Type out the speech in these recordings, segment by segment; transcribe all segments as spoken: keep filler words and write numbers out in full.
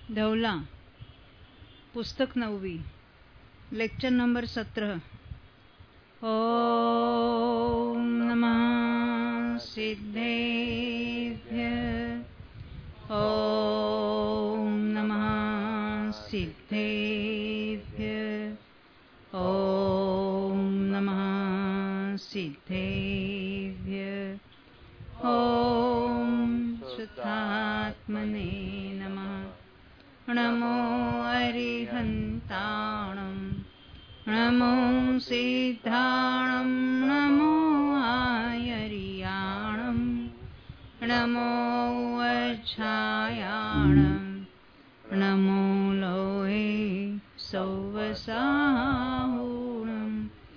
धवला, पुस्तक नववी, lecture number सत्रह। ओम नमः सिद्धेभ्य, ओम नमः सिद्धेभ्य, ओम नमः सिद्धेभ्य, ओम शुद्धात्मने नमः। नमो अरिहन्ताणं, नमो सिद्धाणं, नमो आयर्याणं, नमो वज्रायाणं, नमो लोहे सौवसाहूणं,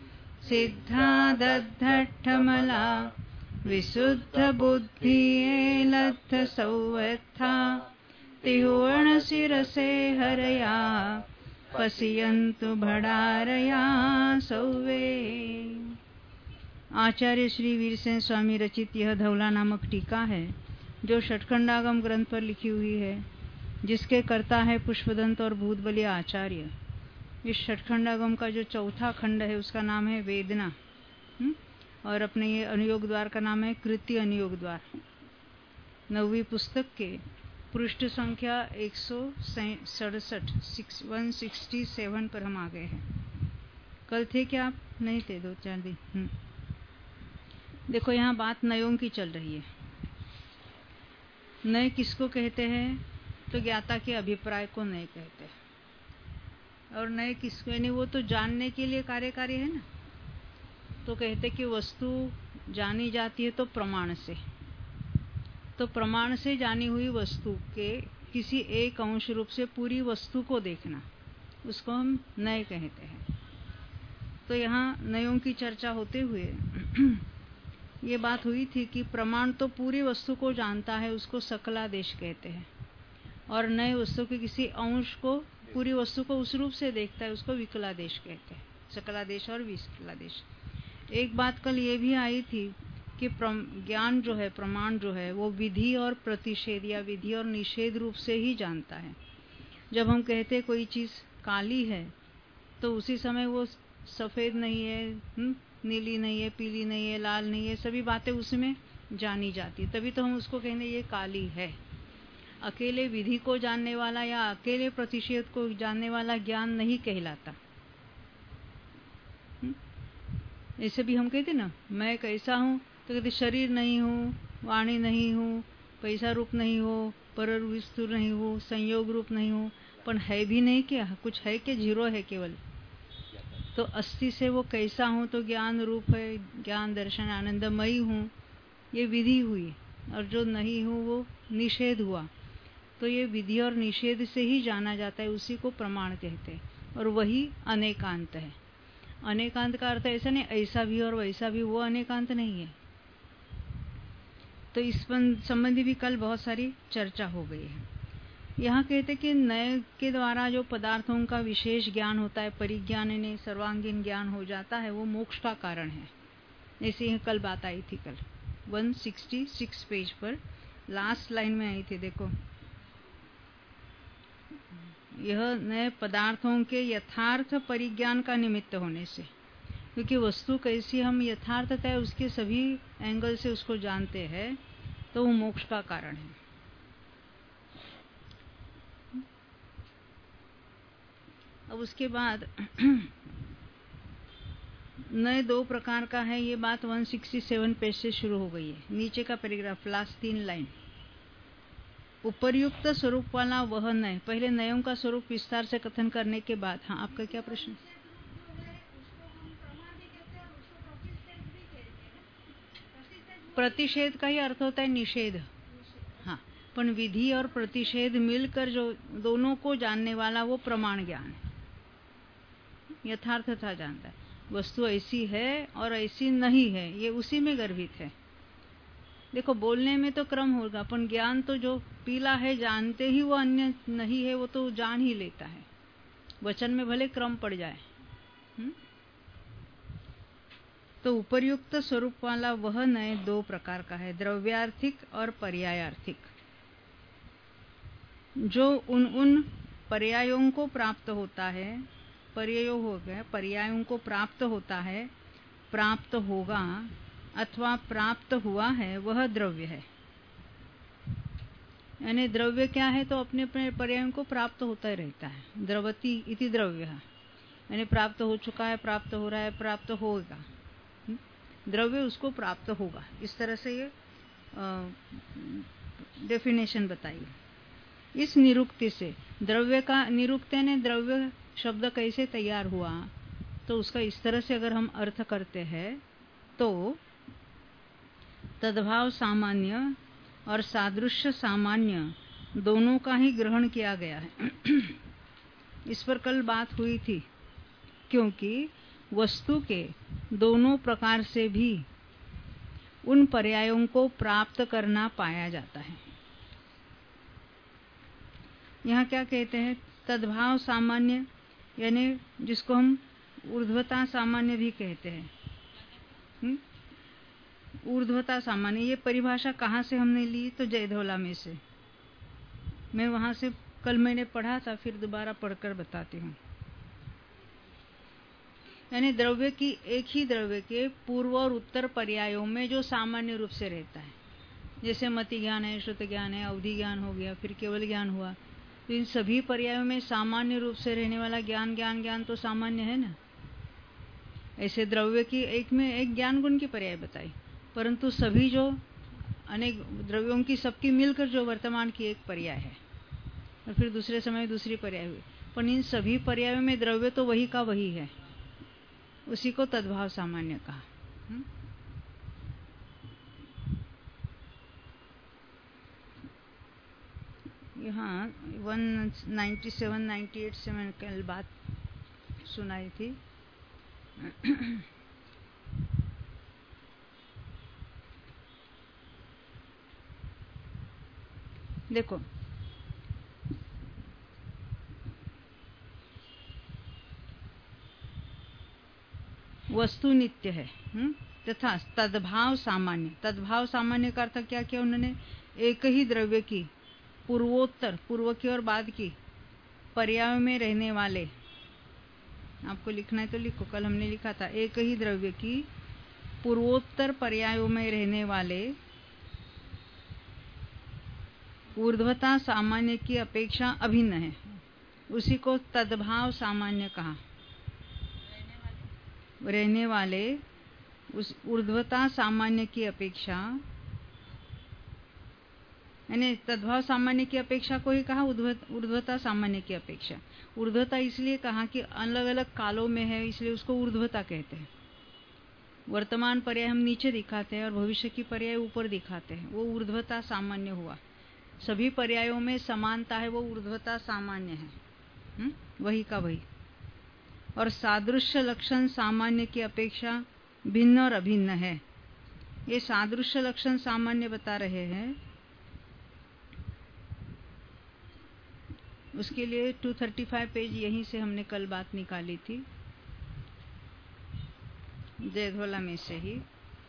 सिद्धादद्धठमला विशुद्धबुद्धिये लब्ध सौवत्था, तिहुवर्णशिरसे हरया पश्यन्तु भडारया सौवे। आचार्य श्री वीरसेन स्वामी रचित यह धवला नामक टीका है, जो षटखंडागम ग्रंथ पर लिखी हुई है, जिसके कर्ता है पुष्पदंत और भूतबली आचार्य। इस षटखंडागम का जो चौथा खंड है उसका नाम है वेदना, हुँ? और अपने ये अनुयोग द्वार का नाम है कृति अनुयोग द्वार। नौवीं पुस्तक के पृष्ठ संख्या एक सौ सड़सठ वन सिक्सटी सेवन पर हम आ गए हैं। कल थे क्या आप? नहीं थे, दो चार दिन। देखो यहाँ बात नयों की चल रही है। नय किसको कहते हैं? तो ज्ञाता के अभिप्राय को नय कहते हैं। और नय किसको, यानी वो तो जानने के लिए कार्यकारी है ना। तो कहते कि वस्तु जानी जाती है तो प्रमाण से, तो प्रमाण से जानी हुई वस्तु के किसी एक अंश रूप से पूरी वस्तु को देखना, उसको हम नय कहते हैं। तो यहाँ नयों की चर्चा होते हुए ये बात हुई थी कि प्रमाण तो पूरी वस्तु को जानता है, उसको सकलादेश कहते हैं, और नय वस्तु के किसी अंश को, पूरी वस्तु को उस रूप से देखता है, उसको विकलादेश कहते हैं। सकलादेश और विकलादेश। एक बात कल ये भी आई थी कि ज्ञान जो है, प्रमाण जो है, वो विधि और प्रतिषेध या विधि और निषेध रूप से ही जानता है। जब हम कहते कोई चीज़ काली है तो उसी समय वो सफ़ेद नहीं है, नीली नहीं है, पीली नहीं है, लाल नहीं है, सभी बातें उसमें जानी जाती, तभी तो हम उसको कहेंगे ये काली है। अकेले विधि को जानने वाला या अकेले प्रतिषेध को जानने वाला ज्ञान नहीं कहलाता। ऐसे भी हम कहते ना, मैं कैसा हूँ, तो कहते शरीर नहीं हूँ, वाणी नहीं हूँ, पैसा रूप नहीं हो, पर विस्तुर नहीं हो, संयोग रूप नहीं हो, पर है भी नहीं क्या, कुछ है कि जीरो है केवल। तो अस्थि से वो कैसा हूँ तो ज्ञान रूप है, ज्ञान दर्शन आनंदमयी हूँ, ये विधि हुई, और जो नहीं हूँ वो निषेध हुआ। तो ये विधि और निषेध से ही जाना जाता है, उसी को प्रमाण कहते हैं, और वही अनेकांत है। अनेकांत का अर्थ ऐसा नहीं ऐसा भी और वैसा भी, वो अनेकांत नहीं है। तो इस संबंधी भी कल बहुत सारी चर्चा हो गई है। यहाँ कहते कि नय के द्वारा जो पदार्थों का विशेष ज्ञान होता है, परिज्ञान ने सर्वांगीण ज्ञान हो जाता है, वो मोक्ष का कारण है। ऐसे ही कल बात आई थी, कल एक सौ छियासठ पेज पर लास्ट लाइन में आई थी। देखो, यह नए पदार्थों के यथार्थ परिज्ञान का निमित्त होने से, क्योंकि वस्तु कैसी हम यथार्थता है उसके सभी एंगल से उसको जानते हैं, तो वो मोक्ष का कारण है। अब उसके बाद नए दो प्रकार का है, ये बात एक सौ सड़सठ पेज से शुरू हो गई है। नीचे का पैराग्राफ, लास्ट तीन लाइन। उपर्युक्त स्वरूप वाला वह नय, पहले नयों का स्वरूप विस्तार से कथन करने के बाद। हाँ, आपका क्या प्रश्न? प्रतिषेध का ही अर्थ होता है निषेध। हाँ, पर विधि और प्रतिषेध मिलकर जो दोनों को जानने वाला वो प्रमाण ज्ञान है, यथार्थता जानता है। वस्तु ऐसी है और ऐसी नहीं है, ये उसी में गर्भित है। देखो, बोलने में तो क्रम होगा, पर ज्ञान तो जो पीला है जानते ही वो अन्य नहीं है, वो तो जान ही लेता है, वचन में भले क्रम पड़ जाए। हुँ? तो उपर्युक्त स्वरूप वाला वह नय दो प्रकार का है, द्रव्यार्थिक और पर्यायार्थिक। जो उन उन पर्यायों को प्राप्त होता है, पर्यायों हो गए, पर्यायों को प्राप्त होता है, प्राप्त होगा अथवा प्राप्त हुआ है, वह द्रव्य है। यानी द्रव्य क्या है? तो अपने अपने पर्यायों को प्राप्त होता ही रहता है। द्रवती इति द्रव्य, यानी प्राप्त हो चुका है, प्राप्त हो रहा है, प्राप्त होगा, द्रव्य उसको प्राप्त होगा। इस तरह से ये डेफिनेशन बताइए। इस निरुक्ति से द्रव्य का, निरुक्ति ने द्रव्य शब्द कैसे तैयार हुआ, तो उसका इस तरह से अगर हम अर्थ करते हैं तो तद्भाव सामान्य और सादृश्य सामान्य दोनों का ही ग्रहण किया गया है। इस पर कल बात हुई थी, क्योंकि वस्तु के दोनों प्रकार से भी उन पर्यायों को प्राप्त करना पाया जाता है। यहाँ क्या कहते हैं? तद्भाव सामान्य, यानी जिसको हम ऊर्ध्वता सामान्य भी कहते हैं। हुँ? ऊर्ध्वता सामान्य, ये परिभाषा कहाँ से हमने ली? तो जयधोला में से। मैं वहां से कल मैंने पढ़ा था, फिर दोबारा पढ़कर बताती हूँ। यानी द्रव्य की, एक ही द्रव्य के पूर्व और उत्तर पर्यायों में जो सामान्य रूप से रहता है, जैसे मति ज्ञान है, श्रुत ज्ञान है, अवधि ज्ञान हो गया, फिर केवल ज्ञान हुआ, तो इन सभी पर्यायों में सामान्य रूप से रहने वाला ज्ञान ज्ञान ज्ञान तो सामान्य है ना। ऐसे द्रव्य की एक में एक ज्ञान गुण की पर्याय बताई, परंतु सभी जो अनेक द्रव्यों की सबकी मिलकर जो वर्तमान की एक पर्याय है, और फिर दूसरे समय दूसरी पर्याय हुई, पर इन सभी पर्यायों में द्रव्य तो वही का वही है, उसी को तद्भाव सामान्य कहा। यहाँ one ninety seven ninety eight से मैंने कल बात सुनाई थी। देखो, वस्तु नित्य है, हुँ? तथा तद्भाव सामान्य, तद्भाव सामान्य का अर्थ क्या किया उन्होंने? एक ही द्रव्य की पूर्वोत्तर, पूर्व की और बाद की पर्यायों में रहने वाले, आपको लिखना है तो लिखो, कल हमने लिखा था, एक ही द्रव्य की पूर्वोत्तर पर्यायों में रहने वाले ऊर्ध्वता सामान्य की अपेक्षा अभिन्न है, उसी को तद्भाव सामान्य कहा। रहने वाले उस ऊर्ध्वता सामान्य की अपेक्षा, यानी तद्भाव सामान्य की अपेक्षा को ही कहा, ऊर्ध्वता सामान्य की अपेक्षा। ऊर्ध्वता इसलिए कहा कि अलग अलग कालों में है, इसलिए उसको ऊर्ध्वता कहते हैं। वर्तमान पर्याय हम नीचे दिखाते हैं और भविष्य की पर्याय ऊपर दिखाते हैं, वो ऊर्ध्वता सामान्य हुआ। सभी पर्यायों में समानता है, वो ऊर्ध्वता सामान्य है, हुँ? वही का वही। और सादृश्य लक्षण सामान्य की अपेक्षा भिन्न और अभिन्न है। ये सादृश्य लक्षण सामान्य बता रहे हैं, उसके लिए दो सौ पैंतीस पेज यहीं से हमने कल बात निकाली थी, जयधोला में से ही।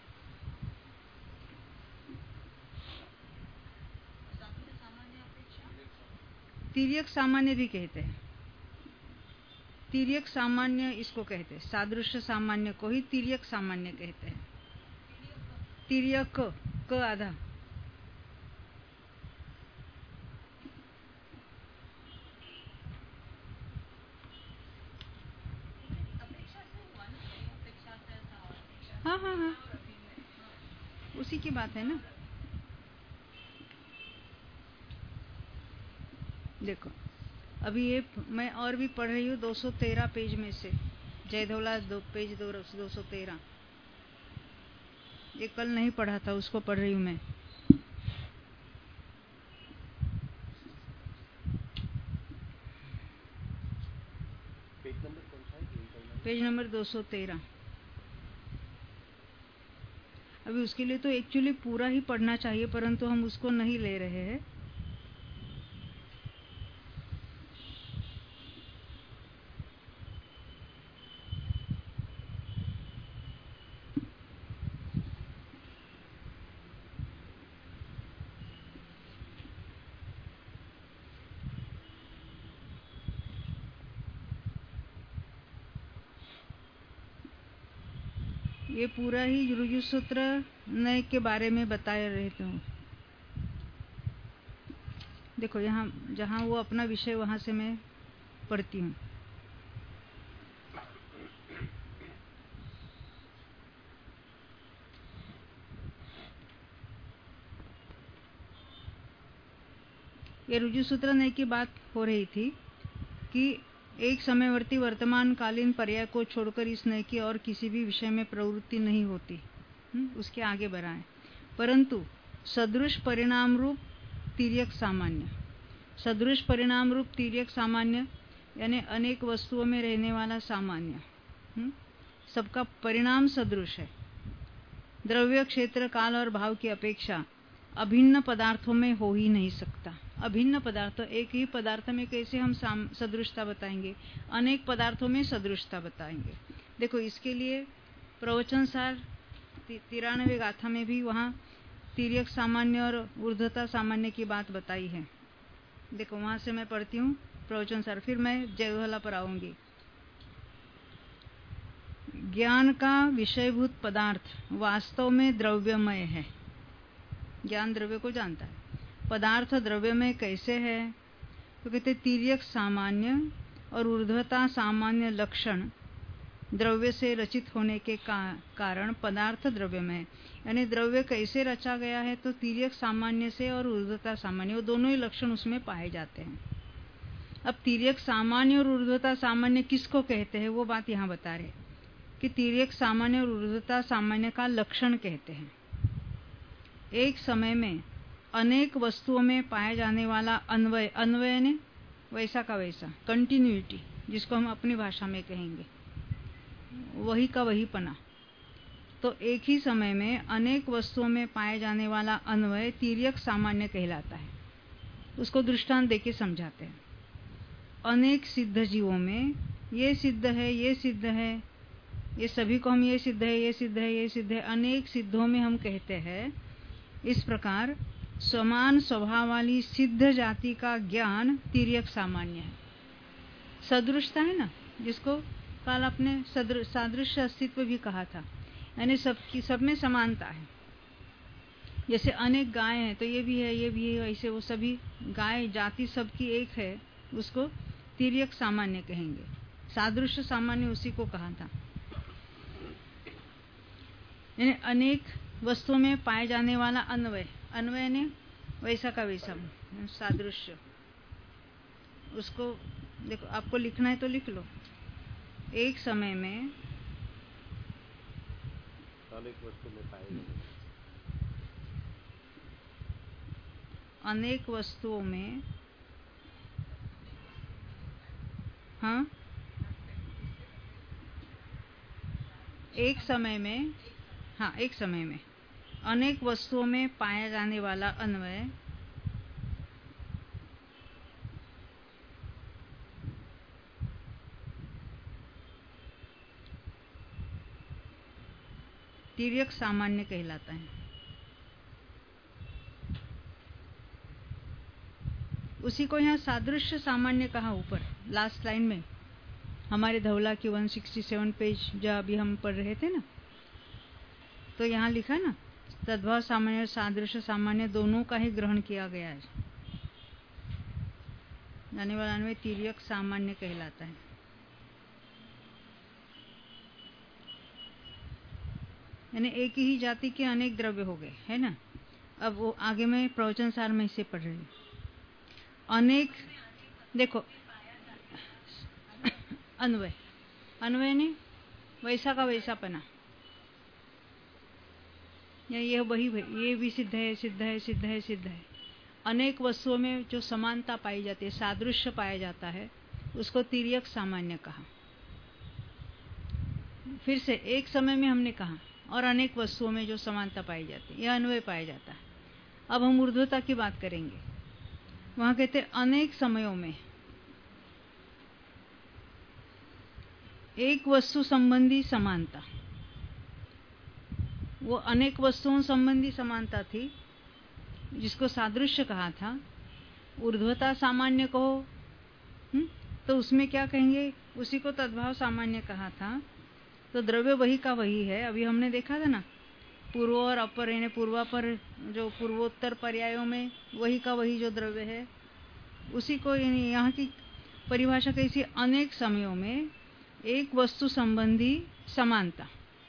तिर्यक सामान्य भी कहते हैं, तिर्यक सामान्य इसको कहते हैं, सादृश्य सामान्य को ही तिर्यक सामान्य कहते हैं। तिर्यक क आधा, हाँ हाँ हाँ, उसी की बात है ना। देखो, अभी ये मैं और भी पढ़ रही हूँ दो सौ तेरह पेज में से, जयधोला दो पेज दो दो सौ तेरह। ये कल नहीं पढ़ा था, उसको पढ़ रही हूँ मैं। पेज नंबर कौन सा है? पेज नंबर दो सौ तेरह। अभी उसके लिए तो एक्चुअली पूरा ही पढ़ना चाहिए, परंतु हम उसको नहीं ले रहे हैं। ये पूरा ही ऋजु सूत्र नय के बारे में बताए रहते हूँ। देखो यहाँ जहाँ वो अपना विषय वहाँ से मैं पढ़ती हूँ। ये ऋजु सूत्र नय की बात हो रही थी कि एक समयवर्ती वर्तमान कालीन पर्याय को छोड़कर इस नय की और किसी भी विषय में प्रवृत्ति नहीं होती। हुँ? उसके आगे बढ़ाएं। परंतु सदृश परिणाम रूप तिर्यक सामान्य, सदृश परिणाम रूप तिर्यक सामान्य यानी अनेक वस्तुओं में रहने वाला सामान्य, हुँ? सबका परिणाम सदृश है। द्रव्य, क्षेत्र, काल और भाव की अपेक्षा अभिन्न पदार्थों में हो ही नहीं सकता। अभिन्न पदार्थ, एक ही पदार्थ में कैसे हम सदृशता बताएंगे? अनेक पदार्थों में सदृशता बताएंगे। देखो इसके लिए प्रवचन सार तिरानवे गाथा में भी वहाँ तिर्यक सामान्य और ऊर्ध्वता सामान्य की बात बताई है। देखो वहां से मैं पढ़ती हूँ प्रवचन सार, फिर मैं जयवला पर आऊंगी। ज्ञान का विषयभूत पदार्थ वास्तव में द्रव्यमय है। ज्ञान द्रव्य को जानता है। पदार्थ द्रव्यमय कैसे है? तो कहते तिर्यक सामान्य और ऊर्ध्वता सामान्य लक्षण द्रव्य से रचित होने के का, कारण पदार्थ द्रव्यमय है। यानी द्रव्य कैसे रचा गया है? तो तिर्यक सामान्य से और ऊर्ध्वता सामान्य, वो दोनों ही लक्षण उसमें पाए जाते हैं। अब तिर्यक सामान्य और ऊर्ध्वता सामान्य किसको कहते हैं वो बात यहाँ बता रहे कि तिर्यक सामान्य और ऊर्ध्वता सामान्य का लक्षण कहते हैं। एक समय में अनेक वस्तुओं में पाए जाने वाला अन्वय, अन्वय ने वैसा का वैसा, कंटिन्यूटी जिसको हम अपनी भाषा में कहेंगे, वही का वही पना। तो एक ही समय में अनेक वस्तुओं में पाए जाने वाला अन्वय तिर्यक सामान्य कहलाता है। उसको दृष्टांत देके समझाते हैं। अनेक सिद्ध जीवों में ये सिद्ध है, ये सिद्ध है, ये सभी को हम ये सिद्ध है, ये सिद्ध है, ये सिद्ध है, अनेक सिद्धों में हम कहते हैं। इस प्रकार समान स्वभाव वाली सिद्ध जाति का ज्ञान तिर्यक सामान्य है। सदृशता है ना, जिसको कल आपने सादृश्य अस्तित्व भी कहा था, यानी सबकी सब में समानता है। जैसे अनेक गाय हैं तो ये भी है, ये भी है, ऐसे वो सभी गाय जाति सबकी एक है, उसको तिर्यक सामान्य कहेंगे। सादृश्य सामान्य उसी को कहा था। यानी अनेक वस्तुओं में पाए जाने वाला अन्वय, अन्वय ने वैसा का वैसा, सादृश्य। उसको देखो, आपको लिखना है तो लिख लो। एक समय में अनेक वस्तु में पाए जाने, अनेक वस्तुओं में, हाँ, एक समय में, हाँ एक समय में अनेक वस्तुओं में पाया जाने वाला अन्वय तिर्यक सामान्य कहलाता है। उसी को यहाँ सादृश्य सामान्य कहा ऊपर लास्ट लाइन में, हमारे धवला की एक सौ सरसठ पेज जो अभी हम पढ़ रहे थे ना, तो यहाँ लिखा ना तद्भाव सामान्य और सादृश्य सामान्य दोनों का ही ग्रहण किया गया है। जाने वाला अन्वय तिर्यक सामान्य कहलाता है। यानी एक ही जाति के अनेक द्रव्य हो गए, है ना। अब वो आगे में प्रवचन सार में इसे पढ़ रही हूँ। अनेक, देखो अन्वय, अन्वय ने वैसा का वैसा पना, या ये वही ये भी सिद्ध है, सिद्ध है, सिद्ध है, सिद्ध है। अनेक वस्तुओं में जो समानता पाई जाती है, सादृश्य पाया जाता है, उसको तिर्यक सामान्य कहा। फिर से एक समय में हमने कहा, और अनेक वस्तुओं में जो समानता पाई जाती है, यह अन्वय पाया जाता है। अब हम ऊर्ध्वता की बात करेंगे। वहां कहते हैं अनेक समयों में एक वस्तु संबंधी समानता, वो अनेक वस्तुओं संबंधी समानता थी जिसको सादृश्य कहा था। ऊर्ध्वता सामान्य कहो हुँ? तो उसमें क्या कहेंगे, उसी को तद्भाव सामान्य कहा था। तो द्रव्य वही का वही है। अभी हमने देखा था ना, पूर्व और अपर यानी पूर्वापर, जो पूर्वोत्तर पर्यायों में वही का वही जो द्रव्य है, उसी को यहाँ की परिभाषा कैसी, अनेक समयों में एक वस्तु संबंधी समानता,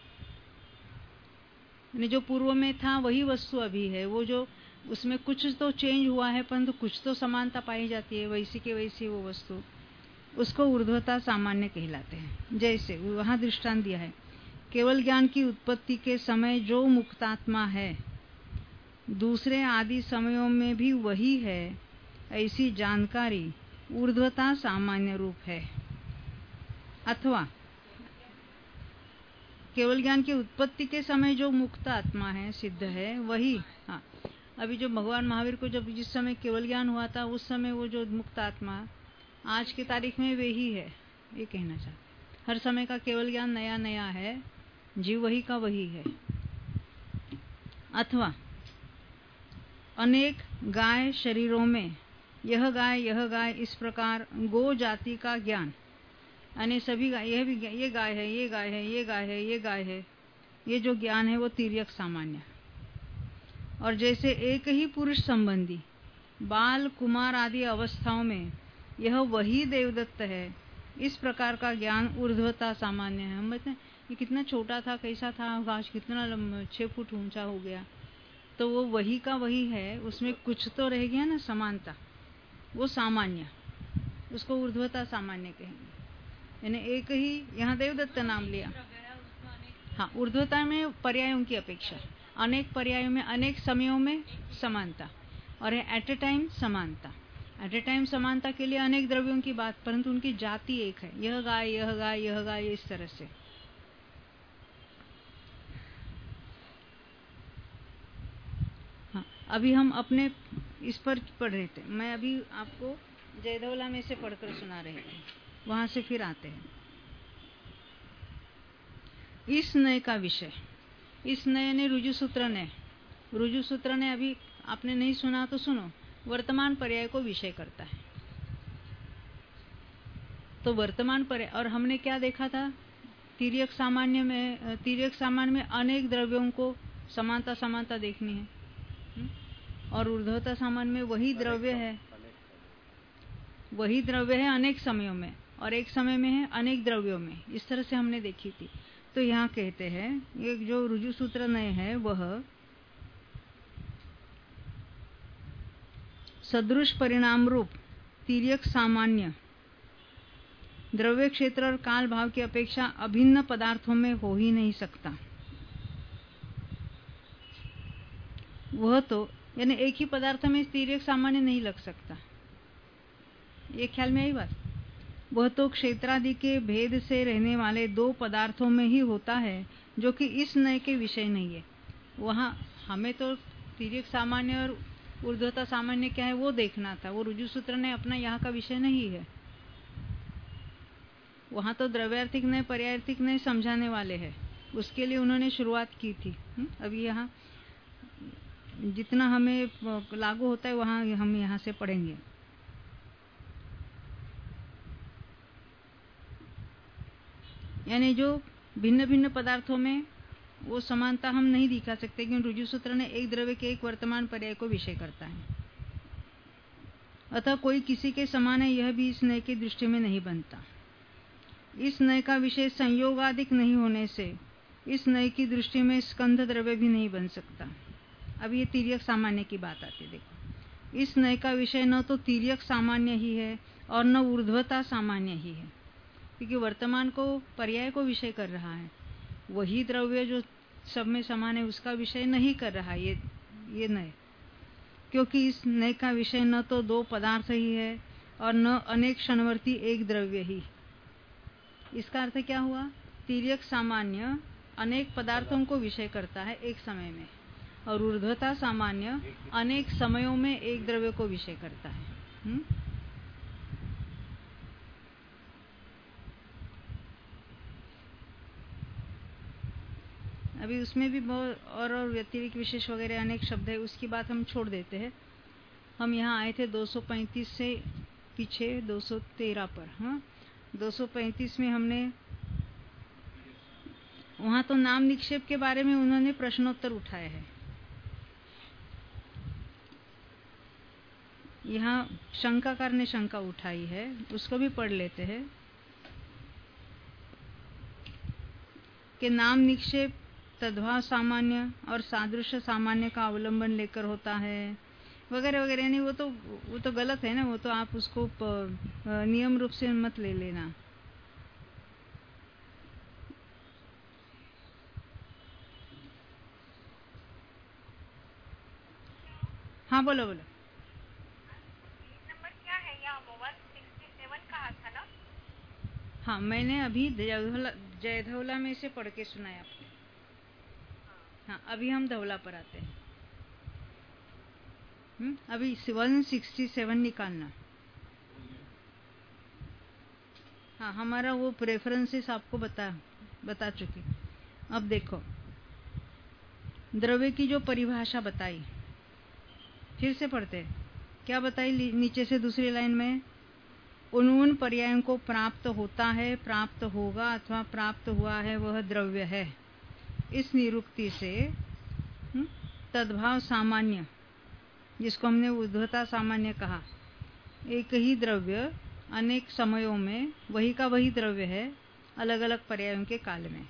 यानी जो पूर्व में था वही वस्तु अभी है, वो जो उसमें कुछ तो चेंज हुआ है परंतु कुछ तो समानता पाई जाती है, वैसी के वैसी वो वस्तु, उसको ऊर्ध्वता सामान्य कहलाते हैं। जैसे वहां दृष्टांत दिया है, केवल ज्ञान की उत्पत्ति के समय जो मुक्तात्मा है दूसरे आदि समयों में भी वही है, ऐसी जानकारी ऊर्ध्वता सामान्य रूप है। अथवा केवल ज्ञान की उत्पत्ति के समय जो मुक्त आत्मा है, सिद्ध है, वही, हाँ, अभी जो भगवान महावीर को जब जिस समय केवल ज्ञान हुआ था उस समय वो जो मुक्त आत्मा आज की तारीख में वही है, ये कहना चाहते। हर समय का केवल ज्ञान नया नया है, जीव वही का वही है। अथवा अनेक गाय शरीरों में यह गाय यह गाय इस प्रकार गो जाति का ज्ञान, यानी सभी गाय, यह भी ये गाय है, ये गाय है, ये गाय है, ये गाय है, ये जो ज्ञान है वो तिर्यक सामान्य। और जैसे एक ही पुरुष संबंधी बाल कुमार आदि अवस्थाओं में यह वही देवदत्त है, इस प्रकार का ज्ञान ऊर्ध्वता सामान्य है। हम बताते हैं ये कितना छोटा था, कैसा था, गाछ कितना लंबा, छह फुट ऊंचा हो गया, तो वो वही का वही है, उसमें कुछ तो रह गया ना समानता, वो सामान्य, उसको ऊर्ध्वता सामान्य कहेंगे। यानी एक ही, यहाँ देवदत्त नाम लिया, हाँ, ऊर्ध्वता में पर्यायों की अपेक्षा, अनेक पर्यायों में अनेक समयों में समानता, और एट ए टाइम समानता। एट ए टाइम समानता के लिए अनेक द्रव्यों की बात, परंतु उनकी जाति एक है, यह गाय यह गाय यह गाय, इस तरह से। हाँ, अभी हम अपने इस पर पढ़ रहे थे, मैं अभी आपको जयधवला में से पढ़कर सुना रहे थे, वहां से फिर आते हैं इस नए का विषय। इस नए ने रुजु सूत्र ने, रुजु सूत्र ने अभी आपने नहीं सुना तो सुनो, वर्तमान पर्याय को विषय करता है। तो वर्तमान पर्याय, और हमने क्या देखा था, तिर्यक सामान्य में, तिर्यक सामान्य में अनेक द्रव्यों को समानता समानता देखनी है, और ऊर्ध्वता सामान्य में वही द्रव्य है, वही द्रव्य है अनेक समयों में, और एक समय में है अनेक द्रव्यों में, इस तरह से हमने देखी थी। तो यहाँ कहते हैं ये जो रुजु सूत्र नए है वह सदृश परिणाम रूप तिर्यक सामान्य द्रव्य क्षेत्र और काल भाव की अपेक्षा अभिन्न पदार्थों में हो ही नहीं सकता। वह तो यानी एक ही पदार्थ में तिर्यक सामान्य नहीं लग सकता, ये ख्याल में आई बात। वह तो क्षेत्रादि के भेद से रहने वाले दो पदार्थों में ही होता है, जो कि इस नए के विषय नहीं है। वहां हमें तो तिर्यक सामान्य और ऊर्ध्वता सामान्य क्या है वो देखना था, वो रुजु सूत्र ने अपना यहाँ का विषय नहीं है। वहां तो द्रव्यार्थिक नए पर्यायार्थिक नए समझाने वाले हैं, उसके लिए उन्होंने शुरुआत की थी। अभी यहाँ जितना हमें लागू होता है वहां हम यहाँ से पढ़ेंगे। यानी जो भिन्न भिन्न पदार्थों में वो समानता हम नहीं दिखा सकते, क्योंकि रुजु सूत्र ने एक द्रव्य के एक वर्तमान पर्याय को विषय करता है। अतः कोई किसी के समान है यह भी इस नए की दृष्टि में नहीं बनता। इस नए का विषय संयोगादिक नहीं होने से इस नए की दृष्टि में स्कंध द्रव्य भी नहीं बन सकता। अब ये तिर्यक सामान्य की बात आती है। देखो, इस नए का विषय न तो तिर्यक सामान्य ही है और न ऊर्ध्वता सामान्य ही है, क्योंकि वर्तमान को पर्याय को विषय कर रहा है, वही द्रव्य जो सब में समान है उसका विषय नहीं कर रहा ये ये नए, क्योंकि इस नए का विषय न तो दो पदार्थ ही है और न अनेक क्षणवर्ती एक द्रव्य ही। इसका अर्थ क्या हुआ, तिर्यक सामान्य अनेक पदार्थों को विषय करता है एक समय में, और ऊर्ध्वता सामान्य अनेक समयों में एक द्रव्य को विषय करता है। हुँ? अभी उसमें भी बहुत और और व्यतिरिक्त विशेष वगैरह अनेक शब्द है, उसकी बात हम छोड़ देते हैं। हम यहाँ आए थे दो सौ पैंतीस से पीछे दो सौ तेरह पर। हाँ, दो सौ पैंतीस में हमने वहां तो नाम निक्षेप के बारे में उन्होंने प्रश्नोत्तर उठाए हैं। यहाँ शंकाकार ने शंका उठाई है, उसको भी पढ़ लेते हैं कि नाम निक्षेप तद्भाव सामान्य और सादृश्य सामान्य का अवलंबन लेकर होता है वगैरह वगैरह। नहीं, वो तो वो तो गलत है ना, वो तो आप उसको नियम रूप से मत ले लेना। हाँ बोलो बोलो। नंबर क्या है? यहाँ वन सिक्सटी सेवन कहा था ना? हाँ, मैंने अभी जयधौला जयधौला में से पढ़ के सुनाया आपको। हाँ, अभी हम धौला पर आते हैं। हम्म अभी वन सिक्सटी सेवन निकालना। हाँ, हमारा वो प्रेफरेंसेस आपको बता बता चुकी। अब देखो, द्रव्य की जो परिभाषा बताई, फिर से पढ़ते हैं। क्या बताई नीचे से दूसरी लाइन में? उन उन पर्यायों को प्राप्त होता है, प्राप्त होगा अथवा प्राप्त हुआ है वह द्रव्य है। इस निरुक्ति से तद्भाव सामान्य, जिसको हमने उद्धता सामान्य कहा, एक ही द्रव्य अनेक समयों में वही का वही द्रव्य है, अलग अलग पर्यायों के काल में।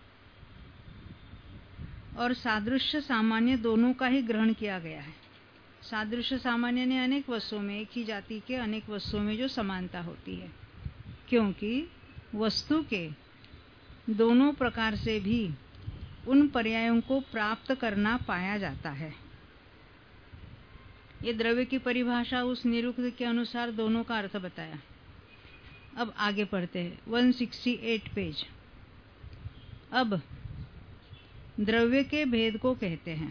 और सादृश्य सामान्य दोनों का ही ग्रहण किया गया है। सादृश्य सामान्य ने अनेक वस्तुओं में, एक ही जाति के अनेक वस्तुओं में जो समानता होती है, क्योंकि वस्तु के दोनों प्रकार से भी उन पर्यायों को प्राप्त करना पाया जाता है। ये द्रव्य की परिभाषा उस निरुक्त के अनुसार दोनों का अर्थ बताया। अब आगे पढ़ते हैं, वन सिक्सटी एट पेज। अब द्रव्य के भेद को कहते हैं।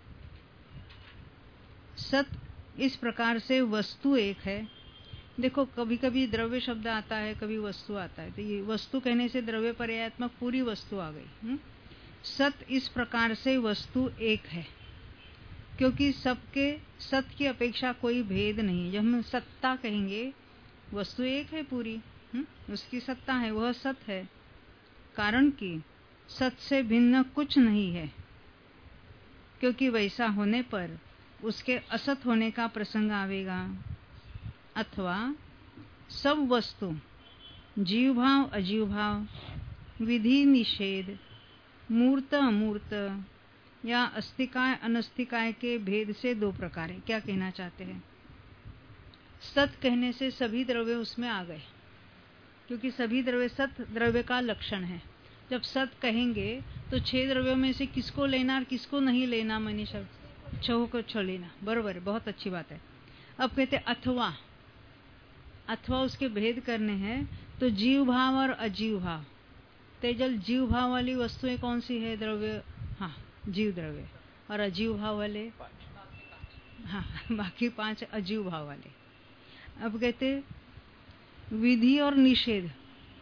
सत इस प्रकार से वस्तु एक है। देखो, कभी कभी द्रव्य शब्द आता है, कभी वस्तु आता है, तो ये वस्तु कहने से द्रव्य पर्यायात्मक पूरी वस्तु आ गई। हुँ? सत इस प्रकार से वस्तु एक है, क्योंकि सबके सत की अपेक्षा कोई भेद नहीं। जब हम सत्ता कहेंगे, वस्तु एक है पूरी, हुँ? उसकी सत्ता है, वह सत है। कारण कि सत से भिन्न कुछ नहीं है, क्योंकि वैसा होने पर उसके असत होने का प्रसंग आवेगा। अथवा सब वस्तु जीव भाव अजीव भाव, विधि निषेध, मूर्त अमूर्त या अस्तिकाय अनस्तिकाय के भेद से दो प्रकार है। क्या कहना चाहते हैं? सत कहने से सभी द्रव्य उसमें आ गए, क्योंकि सभी द्रव्य सत द्रव्य का लक्षण है। जब सत कहेंगे तो छह द्रव्यों में से किसको लेना और किसको नहीं लेना? मनीषा, छह को छह लेना। बरोबर है, बहुत अच्छी बात है। अब कहते अथवा, अथवा उसके भेद करने हैं, तो जीव भाव और अजीव भाव। तेजल, जीव भाव वाली वस्तुएं कौन सी है? द्रव्य, हाँ, जीव द्रव्य। और अजीव भाव वाले, हाँ, बाकी पांच अजीव भाव वाले। अब कहते विधि और निषेध।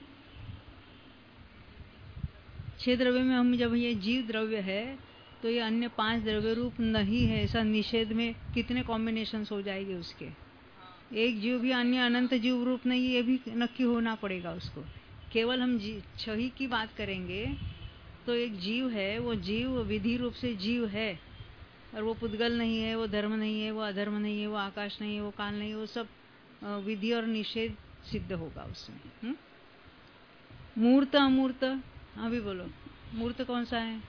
छह द्रव्य में हम जब ये जीव द्रव्य है, तो ये अन्य पांच द्रव्य रूप नहीं है, ऐसा निषेध में कितने कॉम्बिनेशंस हो जाएंगे उसके। एक जीव भी अन्य अनंत जीव रूप नहीं, ये भी नक्की होना पड़ेगा उसको। केवल हम छह ही की बात करेंगे तो एक जीव है, वो जीव विधि रूप से जीव है, और वो पुद्गल नहीं है, वो धर्म नहीं है, वो अधर्म नहीं है, वो आकाश नहीं है, वो काल नहीं है, वो सब विधि और निषेध सिद्ध होगा उसमें। हुँ? मूर्त अमूर्त, अभी बोलो, मूर्त कौन सा है?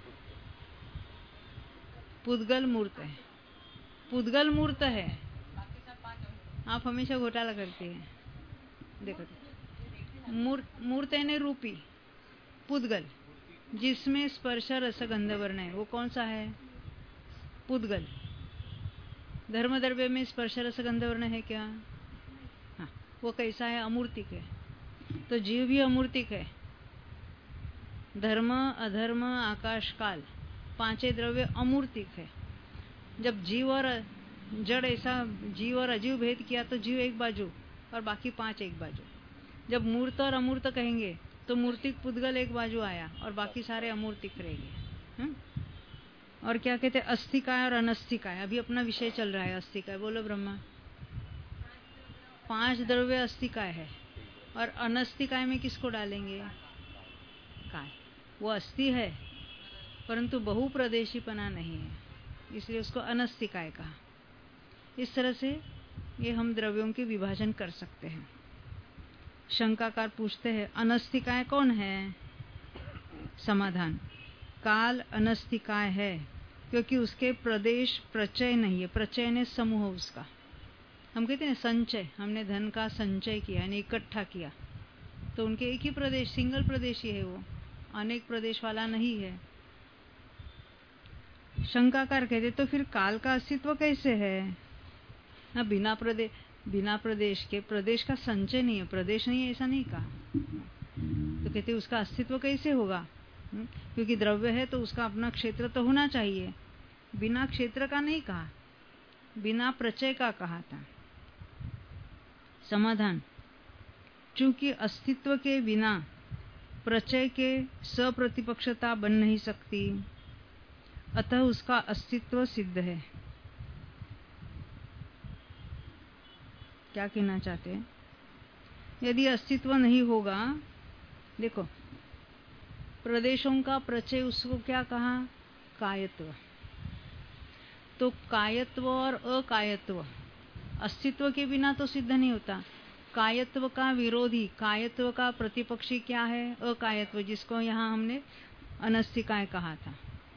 पुद्गल मूर्त है। पुद्गल मूर्त है। आप हमेशा घोटाला करते हैं। देखो, मूर्त मूर्त है ने रूपी। पुद्गल, जिसमें स्पर्श रस गंध वर्ण है, वो कौन सा है? पुद्गल। धर्म द्रव्य में स्पर्श रस गंध वर्ण है क्या? हाँ, वो कैसा है? अमूर्तिक है। तो जीव भी अमूर्तिक है। धर्म, अधर्म, आकाश, काल, पांचे द्रव्य अमूर्तिक है। जब जीव और जड़, ऐसा जीव और अजीव भेद किया तो जीव एक बाजू और बाकी पांच एक बाजू। जब मूर्त और अमूर्त कहेंगे तो मूर्तिक पुद्गल एक बाजू आया और बाकी सारे अमूर्तिक रहेंगे। और क्या कहते हैं? अस्तिकाय और अनस्तिकाय। अभी अपना विषय चल रहा है अस्तिकाय। बोलो ब्रह्मा। पांच द्रव्य अस्तिकाय है, और अनस्तिकाय में किसको डालेंगे? काल। वो अस्थि है परंतु बहुप्रदेशीपना नहीं है, इसलिए उसको अनस्तिकाय कहा। इस तरह से ये हम द्रव्यों के विभाजन कर सकते हैं। शंकाकार पूछते हैं अनस्तिकाय कौन है? समाधान, काल अनस्तिकाय है क्योंकि उसके प्रदेश प्रचय नहीं है। प्रचय ने समूह उसका, हम कहते हैं संचय, हमने धन का संचय किया यानी इकट्ठा किया, तो उनके एक ही प्रदेश, सिंगल प्रदेश ही है, वो अनेक प्रदेश वाला नहीं है। शंकाकार कहते तो फिर काल का अस्तित्व कैसे है? ना बिना प्रदेश, बिना प्रदेश के, प्रदेश का संचय नहीं है, प्रदेश नहीं है ऐसा नहीं कहा, तो कहते उसका अस्तित्व कैसे होगा? क्योंकि द्रव्य है तो उसका अपना क्षेत्र तो होना चाहिए। बिना क्षेत्र का नहीं कहा, बिना प्रचय का कहा था। समाधान, चूंकि अस्तित्व के बिना प्रचय के सप्रतिपक्षता बन नहीं सकती, अतः उसका अस्तित्व सिद्ध है। क्या कहना चाहते हैं? यदि अस्तित्व नहीं होगा, देखो प्रदेशों का प्रचय, उसको क्या कहा? कायत्व। तो कायत्व और अकायत्व अस्तित्व के बिना तो सिद्ध नहीं होता। कायत्व का विरोधी, कायत्व का प्रतिपक्षी क्या है? अकायत्व, जिसको यहाँ हमने अनस्तिकाय कहा था।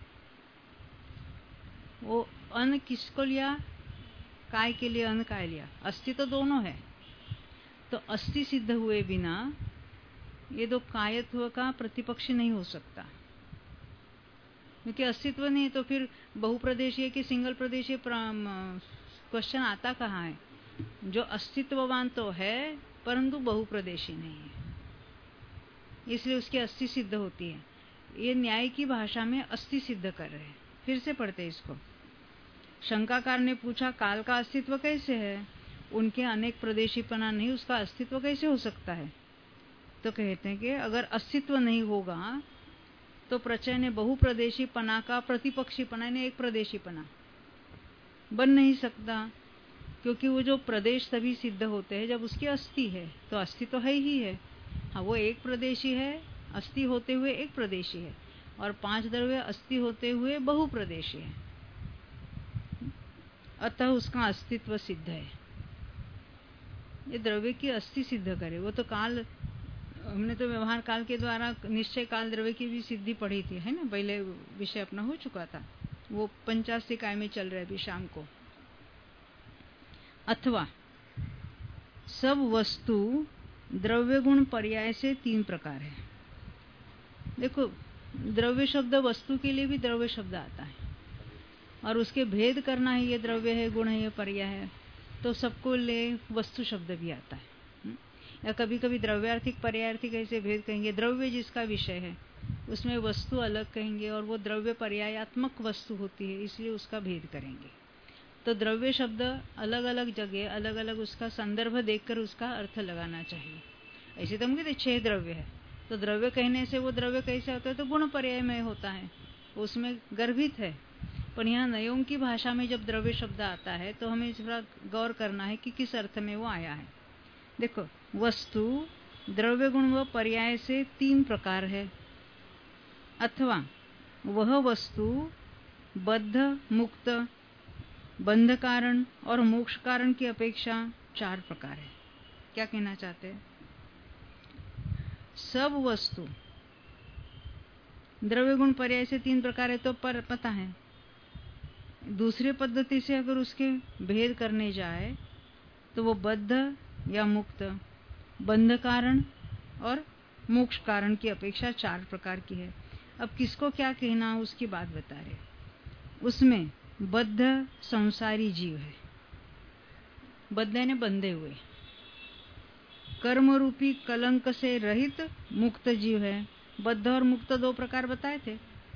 वो अन किसको लिया? काय के लिए अन काय लिया? अस्थि तो दोनों है, तो अस्थि सिद्ध हुए बिना ये दो कायत्व का प्रतिपक्षी नहीं हो सकता, क्योंकि अस्तित्व नहीं तो फिर बहुप्रदेशीय कि सिंगल प्रदेशीय क्वेश्चन आता कहाँ है? जो अस्तित्ववान तो है परंतु बहुप्रदेशी नहीं है, इसलिए उसकी अस्थि सिद्ध होती है। ये न्याय की भाषा में अस्थि सिद्ध कर रहे हैं। फिर से पढ़ते इसको। शंकाकार ने पूछा काल का अस्तित्व कैसे है? उनके अनेक प्रदेशीपना नहीं, उसका अस्तित्व कैसे हो सकता है? तो कहते हैं कि अगर अस्तित्व नहीं होगा तो प्रचय ने बहुप्रदेशीपना का प्रतिपक्षीपना ने एक प्रदेशीपना बन नहीं सकता, क्योंकि वो जो प्रदेश तभी सिद्ध होते हैं जब उसकी अस्थि है, तो अस्थि तो है ही है। हाँ, वो एक प्रदेशी है, अस्थि होते हुए एक प्रदेशी है, और पांच द्रव्य अस्थि होते हुए बहुप्रदेशी है, अतः उसका अस्तित्व सिद्ध है। ये द्रव्य की अस्थि सिद्ध करे, वो तो काल, हमने तो व्यवहार काल के द्वारा निश्चय काल द्रव्य की भी सिद्धि पढ़ी थी, है ना, पहले विषय अपना हो चुका था, वो पंचाशी काय में चल रहा है अभी शाम को। अथवा सब वस्तु द्रव्य गुण पर्याय से तीन प्रकार है। देखो, द्रव्य शब्द वस्तु के लिए भी द्रव्य शब्द आता है, और उसके भेद करना है, ये द्रव्य है, गुण है, ये पर्याय है, तो सबको ले वस्तु शब्द भी आता है। या कभी कभी द्रव्यार्थिक पर्यायार्थिक ऐसे भेद कहेंगे। द्रव्य जिसका विषय है उसमें वस्तु अलग कहेंगे, और वो द्रव्य पर्यायात्मक वस्तु होती है, इसलिए उसका भेद करेंगे। तो द्रव्य शब्द अलग अलग जगह अलग अलग उसका संदर्भ देखकर उसका अर्थ लगाना चाहिए। ऐसे तो हम कहते छह द्रव्य है, तो द्रव्य कहने से वो द्रव्य कैसे होता है? तो गुण पर्याय में होता है, उसमें गर्भित है। पर यहाँ नयों की भाषा में जब द्रव्य शब्द आता है तो हमें थोड़ा गौर करना है कि किस अर्थ में वो आया है। देखो, वस्तु द्रव्य गुण व पर्याय से तीन प्रकार है, अथवा वह वस्तु बद्ध, मुक्त, बंध कारण और मोक्ष कारण की अपेक्षा चार प्रकार है। क्या कहना चाहते हैं? सब वस्तु द्रव्य गुण पर्याय से तीन प्रकार है तो पर पता है। दूसरी पद्धति से अगर उसके भेद करने जाए तो वो बद्ध या मुक्त, बंध कारण और मोक्ष कारण की अपेक्षा चार प्रकार की है। अब किसको क्या कहना उसकी बात बता रहे। उसमें बद्ध संसारी जीव है, बद्ध ने बंधे हुए, कर्म रूपी कलंक से रहित मुक्त जीव है। बद्ध और मुक्त दो प्रकार बताए थे।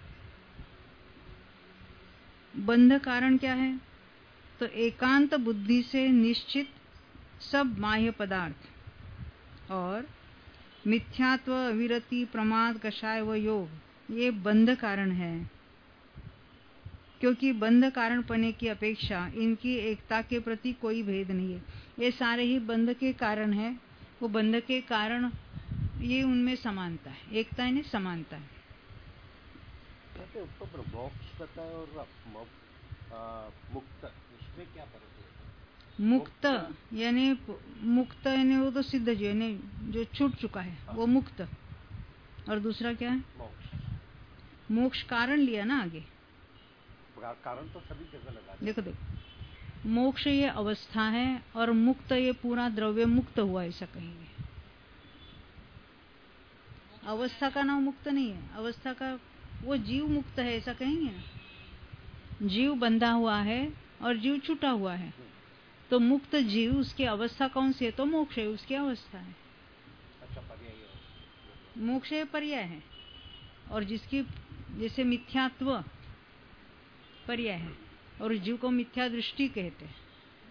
बंध कारण क्या है? तो एकांत बुद्धि से निश्चित सब बाह्य पदार्थ, और मिथ्यात्व, अविरति, प्रमाद, कषाय व योग, ये बंध कारण है। क्योंकि बंध कारण पने की अपेक्षा इनकी एकता के प्रति कोई भेद नहीं है। ये सारे ही बंध के कारण है। वो बंध के कारण, ये उनमें समानता है, एकता नहीं समानता है। कहते हैं ऊपर मोक्ष बताए और मो- आ, मुक्त, इसमें क्या फर्क है? मुक्त यानी मुक्त यानी वो तो सिद्ध जो यानी जो छूट चुका है वो मुक्त, और दूसरा क्या है? मोक्ष। मोक्ष कारण लिया ना आगे, कारण तो सभी जगह लगा देखो देखो मोक्ष ये अवस्था है और मुक्त ये पूरा द्रव्य मुक्त हुआ ऐसा कहेंगे। अवस्था का नाम मुक्त नहीं है, अवस्था का वो जीव मुक्त है ऐसा कहेंगे ना। जीव बंधा हुआ है और जीव छूटा हुआ है, तो मुक्त जीव उसकी अवस्था कौन सी है? तो मोक्ष है, उसकी अवस्था है। अच्छा, पर्याय है। मोक्ष है पर्याय है, और जिसकी जैसे मिथ्यात्व पर्याय है और जीव को मिथ्या दृष्टि कहते हैं।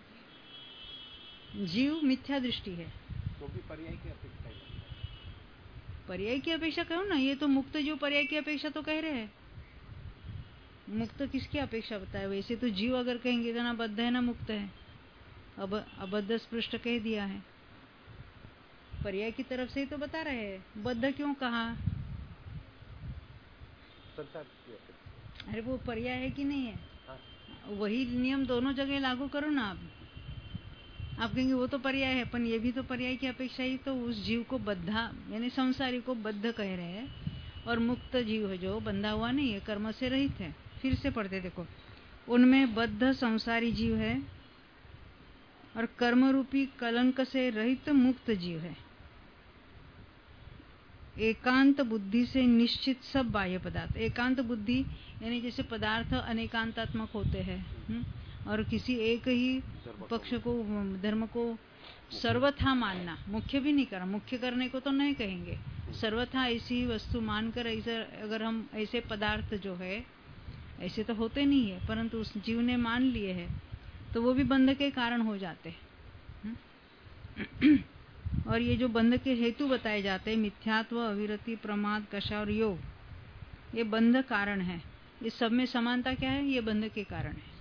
जीव मिथ्या दृष्टि है तो भी पर्याय की अपेक्षा है। पर्याय की अपेक्षा करो ना, ये तो मुक्त जीव पर्याय की अपेक्षा तो कह रहे हैं। मुक्त किसकी अपेक्षा बताए? वैसे तो जीव अगर कहेंगे तो ना बद्ध है ना मुक्त है, अब अबद्ध स्पष्ट कह दिया है। पर्याय की तरफ से ही तो बता रहे हैं। बद्ध क्यों कहा? संसार की अपेक्षा। अरे वो पर्याय है कि नहीं है? हाँ। वही नियम दोनों जगह लागू करो ना आप। आप कहेंगे वो तो पर्याय है, पर ये भी तो पर्याय की अपेक्षा ही तो उस जीव को बद्धा यानी संसारी को बद्ध कह रहे हैं, और मुक्त जीव है जो बंधा हुआ नहीं है, कर्म से रहित है। फिर से पढ़ते देखो, उनमें बद्ध संसारी जीव है और कर्म रूपी कलंक से रहित मुक्त जीव है। एकांत बुद्धि से निश्चित सब बाह्य पदार्थ, एकांत बुद्धि यानी जैसे पदार्थ अनेकांतात्मक होते हैं और किसी एक ही पक्ष को धर्म को सर्वथा मानना, मुख्य भी नहीं करना, मुख्य करने को तो नहीं कहेंगे, सर्वथा ऐसी वस्तु मानकर ऐसे अगर हम ऐसे पदार्थ जो है ऐसे तो होते नहीं है परंतु उस जीव ने मान लिए हैं तो वो भी बंध के कारण हो जाते हैं। और ये जो बंध के हेतु बताए जाते हैं मिथ्यात्व, अविरति, प्रमाद, कषा और योग, ये बंध कारण है। इस सब में समानता क्या है? ये बंध के कारण है।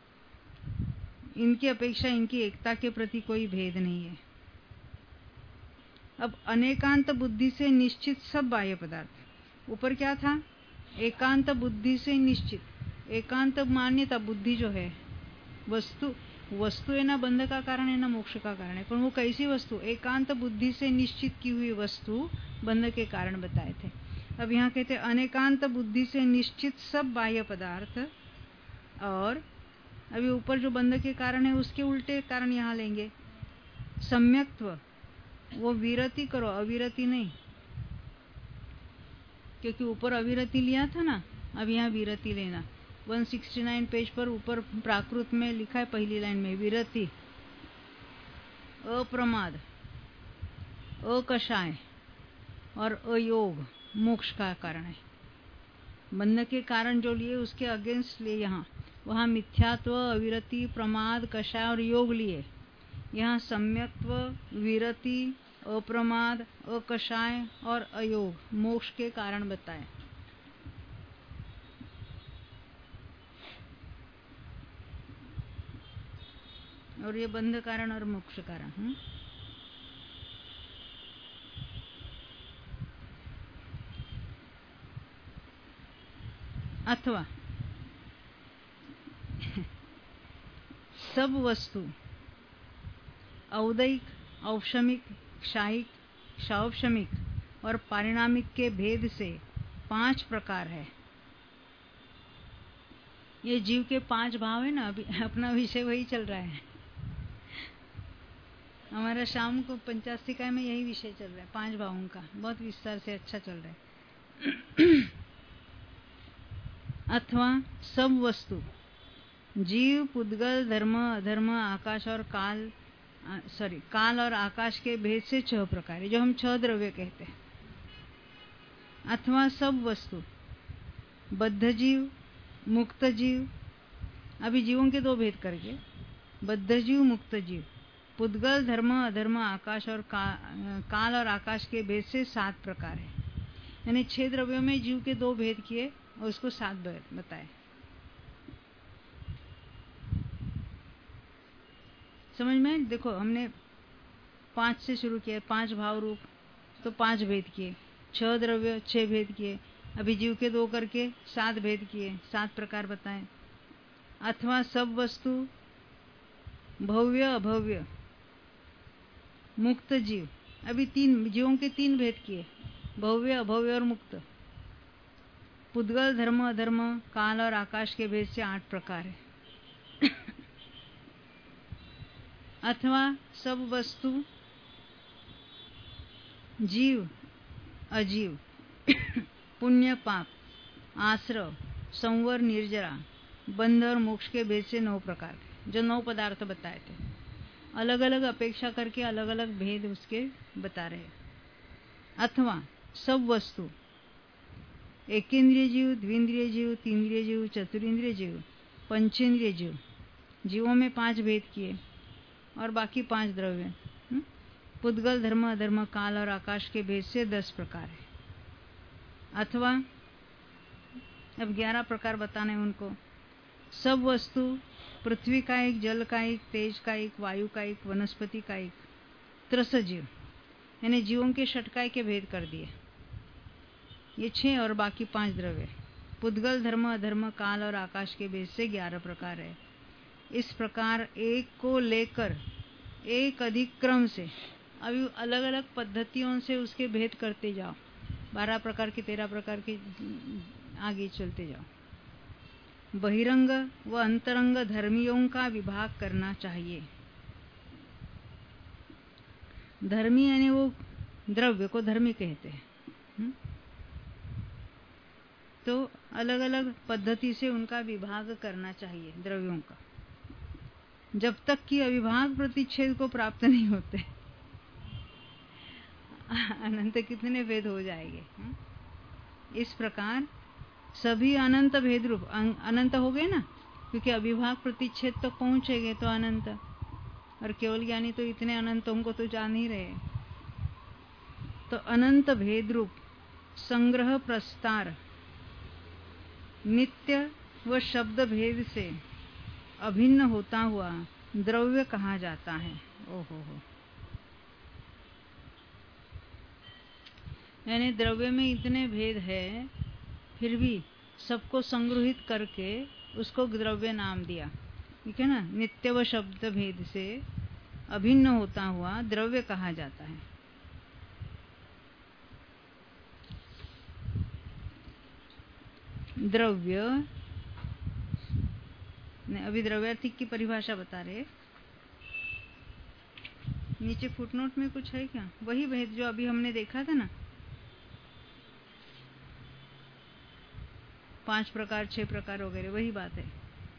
इनकी अपेक्षा इनकी एकता के प्रति कोई भेद नहीं है। अब अनेकांत बुद्धि से निश्चित सब बाह्य पदार्थ, ऊपर क्या था? एकांत बुद्धि से निश्चित, एकांत मान्यता बुद्धि जो है वस्तु, वस्तु है ना बंध का कारण है ना मोक्ष का कारण है, पर वो कैसी वस्तु? एकांत बुद्धि से निश्चित की हुई वस्तु बंध के कारण बताए थे। अब यहाँ कहते अनेकांत बुद्धि से निश्चित सब बाह्य पदार्थ, और अभी ऊपर जो बंध के कारण है उसके उल्टे कारण यहाँ लेंगे। सम्यक्त्व, वो विरति करो, अविरति नहीं, क्योंकि ऊपर अविरति लिया था ना, अब यहाँ विरति लेना। एक सौ उनहत्तर पेज पर ऊपर प्राकृत में लिखा है पहली लाइन में, विरति, अप्रमाद, अकषाय और अयोग मोक्ष का कारण है। बंध के कारण जो लिए उसके अगेंस्ट लिए, यहाँ वहाँ मिथ्यात्व, अविरति, प्रमाद, कषाय और योग लिए, यहाँ सम्यक्त्व, विरति, अप्रमाद, अकषाय और अयोग मोक्ष के कारण बताए। और ये बंध कारण और मोक्ष कारण। हुँ? अथवा सब वस्तु औदैक, औपशमिक, क्षायिक, क्षौपशमिक और पारिणामिक के भेद से पांच प्रकार है। ये जीव के पांच भाव है ना, अभी अपना विषय वही चल रहा है। हमारा शाम को पंचास्तिका में यही विषय चल रहा है, पांच भावों का, बहुत विस्तार से अच्छा चल रहा है। अथवा सब वस्तु जीव, पुद्गल, धर्म, अधर्म, आकाश और काल, सॉरी काल और आकाश के भेद से छह प्रकार है, जो हम छह द्रव्य कहते हैं। अथवा सब वस्तु बद्ध जीव, मुक्त जीव, अभी जीवों के दो भेद करके, बद्ध जीव, मुक्त जीव, पुद्गल, धर्म, अधर्म, आकाश और का, काल और आकाश के भेद से सात प्रकार है। यानी छह द्रव्यों में जीव के दो भेद किए और उसको सात बताए। समझ में? देखो हमने पांच से शुरू किया, पांच भाव रूप, तो पांच भेद किए, छह द्रव्य छह भेद किए, अभी जीव के दो करके सात भेद किए, सात प्रकार बताए। अथवा सब वस्तु, भव्य अभव्य, मुक्त जीव, अभी तीन जीवों के तीन भेद किए, भव्य अभव्य और मुक्त। पुद्गल, धर्म अधर्म, काल और आकाश के भेद से आठ प्रकार है। अथवा सब वस्तु, जीव अजीव, पुण्य पाप, आश्रव, संवर निर्जरा, बंध और मोक्ष के भेद से नौ प्रकार के, जो नौ पदार्थ बताए थे, अलग अलग अपेक्षा करके अलग अलग भेद उसके बता रहे। अथवा सब वस्तु, एकेंद्रिय जीव, द्विंद्रिय जीव, तीन्द्रिय जीव, चतुरिंद्रिय जीव, पंचेंद्रिय जीव। जीवों में पांच भेद किए और बाकी पांच द्रव्य। पुद्गल, धर्म अधर्म, काल और आकाश के भेद से दस प्रकार है। अथवा अब ग्यारह प्रकार बताने उनको। सब वस्तु, पृथ्वी का एक, जल का एक, तेज का एक, वायु का एक, वनस्पति का एक, त्रस जीव, यानी जीवों के षटकाय के भेद कर दिए, ये छह और बाकी पांच द्रव्य। पुद्गल, धर्म अधर्म, काल और आकाश के भेद से ग्यारह प्रकार है। इस प्रकार एक को लेकर एक अधिक क्रम से, अभी अलग अलग पद्धतियों से उसके भेद करते जाओ, बारह प्रकार के, तेरह प्रकार के, आगे चलते जाओ। बहिरंग व अंतरंग धर्मियों का विभाग करना चाहिए। धर्मी यानी वो द्रव्य को धर्मी कहते हैं। हुँ? तो अलग अलग पद्धति से उनका विभाग करना चाहिए द्रव्यों का, जब तक कि अविभाग प्रतिच्छेद को प्राप्त नहीं होते। अनंत कितने भेद हो जाएंगे। हुँ? इस प्रकार सभी अनंत भेद रूप, अनंत हो गए ना, क्योंकि अविभाग प्रतिच्छेद तक तो पहुंचेंगे तो अनंत, और केवल ज्ञानी तो इतने अनंतों को तो जान ही रहे। तो अनंत भेद रूप संग्रह प्रस्तार नित्य व शब्द भेद से अभिन्न होता हुआ द्रव्य कहा जाता है। ओहो हो, यानी द्रव्य में इतने भेद है, फिर भी सबको संग्रहित करके उसको द्रव्य नाम दिया, ठीक है ना। नित्य व शब्द भेद से अभिन्न होता हुआ द्रव्य कहा जाता है। द्रव्य, अभी द्रव्यार्थिक की परिभाषा बता रहे। नीचे फुटनोट में कुछ है क्या? वही भेद जो अभी हमने देखा था ना, पांच प्रकार, छह प्रकार वगैरह, वही बात है।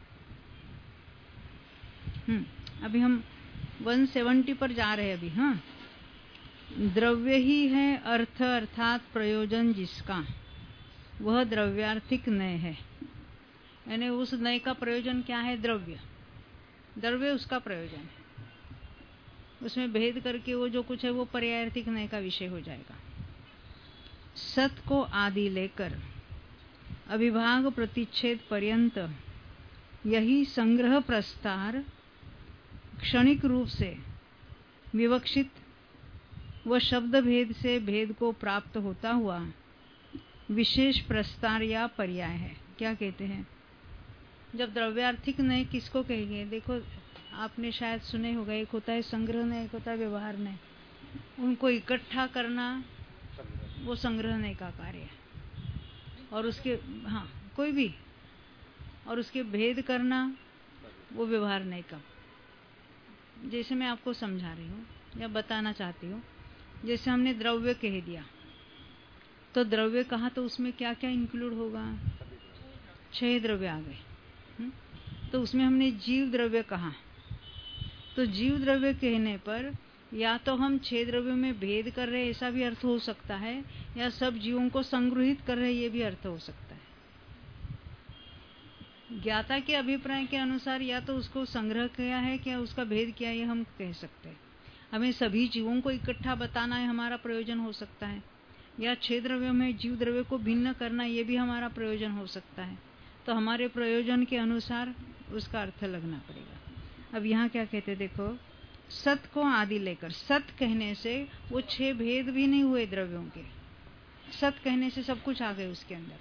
हम्म अभी हम एक सौ सत्तर पर जा रहे हैं अभी। हाँ, द्रव्य ही है अर्थ अर्थात प्रयोजन जिसका, वह द्रव्यार्थिक नय है। यानी उस नय का प्रयोजन क्या है? द्रव्य। द्रव्य उसका प्रयोजन है, उसमें भेद करके वो जो कुछ है वो पर्यायार्थिक नय का विषय हो जाएगा। सत को आदि लेकर अविभाग प्रतिच्छेद पर्यंत यही संग्रह प्रस्तार क्षणिक रूप से विवक्षित व शब्द भेद से भेद को प्राप्त होता हुआ विशेष प्रस्तार या पर्याय है। क्या कहते हैं? जब द्रव्यार्थिक नय किसको कहेंगे? देखो, आपने शायद सुने होगा, एक होता है संग्रह नय, एक होता है व्यवहार नय। उनको इकट्ठा करना वो संग्रह नय का कार्य है, और उसके हाँ कोई भी, और उसके भेद करना वो व्यवहार नय का। जैसे मैं आपको समझा रही हूँ या बताना चाहती हूँ, जैसे हमने द्रव्य कह दिया, तो द्रव्य कहा तो उसमें क्या क्या इंक्लूड होगा? छह द्रव्य आ गए। तो उसमें हमने जीव द्रव्य कहा, तो जीव द्रव्य कहने पर या तो हम छह द्रव्यों में भेद कर रहे, ऐसा भी अर्थ हो सकता है, या सब जीवों को संग्रहित कर रहे, ये भी अर्थ हो सकता है। ज्ञाता के अभिप्राय के अनुसार या तो उसको संग्रह किया है, क्या उसका भेद किया, ये हम कह सकते हैं। हमें सभी जीवों को इकट्ठा बताना है, हमारा प्रयोजन हो सकता है, या छह द्रव्यों में जीव द्रव्य को भिन्न करना, ये भी हमारा प्रयोजन हो सकता है। तो हमारे प्रयोजन के अनुसार उसका अर्थ लगना पड़ेगा। अब यहाँ क्या कहते, देखो, सत को आदि लेकर, सत कहने से वो छह भेद भी नहीं हुए द्रव्यों के, सत कहने से सब कुछ आ गए उसके अंदर,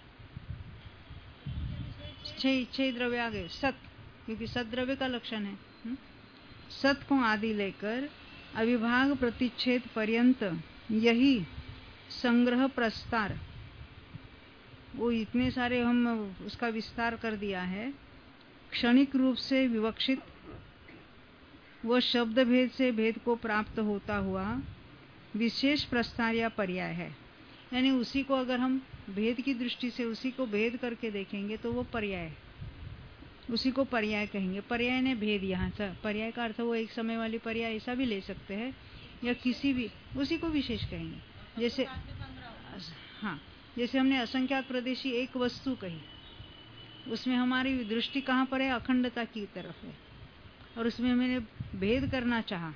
छह छह द्रव्य आ गए सत, क्योंकि सत द्रव्य का लक्षण है। हुँ? सत को आदि लेकर अविभाग प्रतिच्छेद पर्यंत यही संग्रह प्रस्तार, वो इतने सारे हम उसका विस्तार कर दिया है। क्षणिक रूप से विवक्षित वो शब्द भेद से भेद को प्राप्त होता हुआ विशेष प्रस्तार या पर्याय है। यानी उसी को अगर हम भेद की दृष्टि से उसी को भेद करके देखेंगे तो वो पर्याय है, उसी को पर्याय कहेंगे। पर्याय ने भेद, यहाँ से पर्याय का अर्थ वो एक समय वाली पर्याय ऐसा भी ले सकते हैं, या किसी भी उसी को विशेष कहेंगे। जैसे हाँ, जैसे हमने असंख्यात प्रदेशी एक वस्तु कही, उसमें हमारी दृष्टि कहाँ पर है? अखंडता की तरफ है, और उसमें मैंने भेद करना चाहा